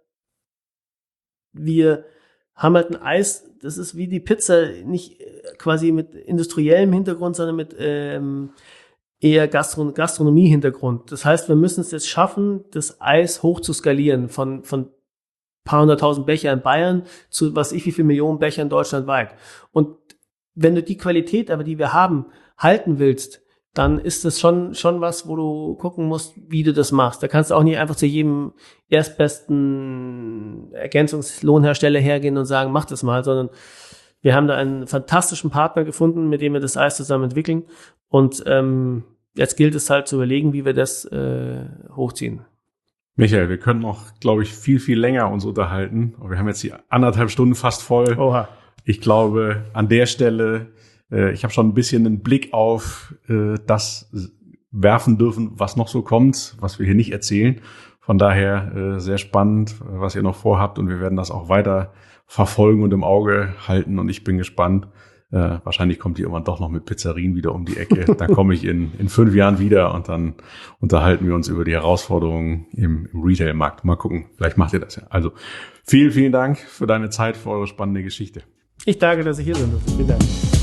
wir haben halt ein Eis, das ist wie die Pizza, nicht quasi mit industriellem Hintergrund, sondern mit eher Gastronomie-Hintergrund. Das heißt, wir müssen es jetzt schaffen, das Eis hoch zu skalieren von paar hunderttausend Becher in Bayern zu wie viel Millionen Becher in Deutschland weit. Und wenn du die Qualität aber, die wir haben, halten willst, dann ist das schon was, wo du gucken musst, wie du das machst. Da kannst du auch nicht einfach zu jedem erstbesten Ergänzungslohnhersteller hergehen und sagen, mach das mal, sondern wir haben da einen fantastischen Partner gefunden, mit dem wir das Eis zusammen entwickeln. Und jetzt gilt es halt zu überlegen, wie wir das hochziehen. Michael, wir können noch, glaube ich, viel, viel länger uns unterhalten. Wir haben jetzt die 1,5 Stunden fast voll. Oha. Ich glaube, an der Stelle, ich habe schon ein bisschen einen Blick auf das werfen dürfen, was noch so kommt, was wir hier nicht erzählen. Von daher sehr spannend, was ihr noch vorhabt, und wir werden das auch weiter verfolgen und im Auge halten, und ich bin gespannt. Wahrscheinlich kommt ihr irgendwann doch noch mit Pizzerien wieder um die Ecke. Dann komme ich in 5 Jahren wieder, und dann unterhalten wir uns über die Herausforderungen im Retail-Markt. Mal gucken, vielleicht macht ihr das ja. Also vielen, vielen Dank für deine Zeit, für eure spannende Geschichte. Ich danke, dass ich hier bin. Vielen Dank.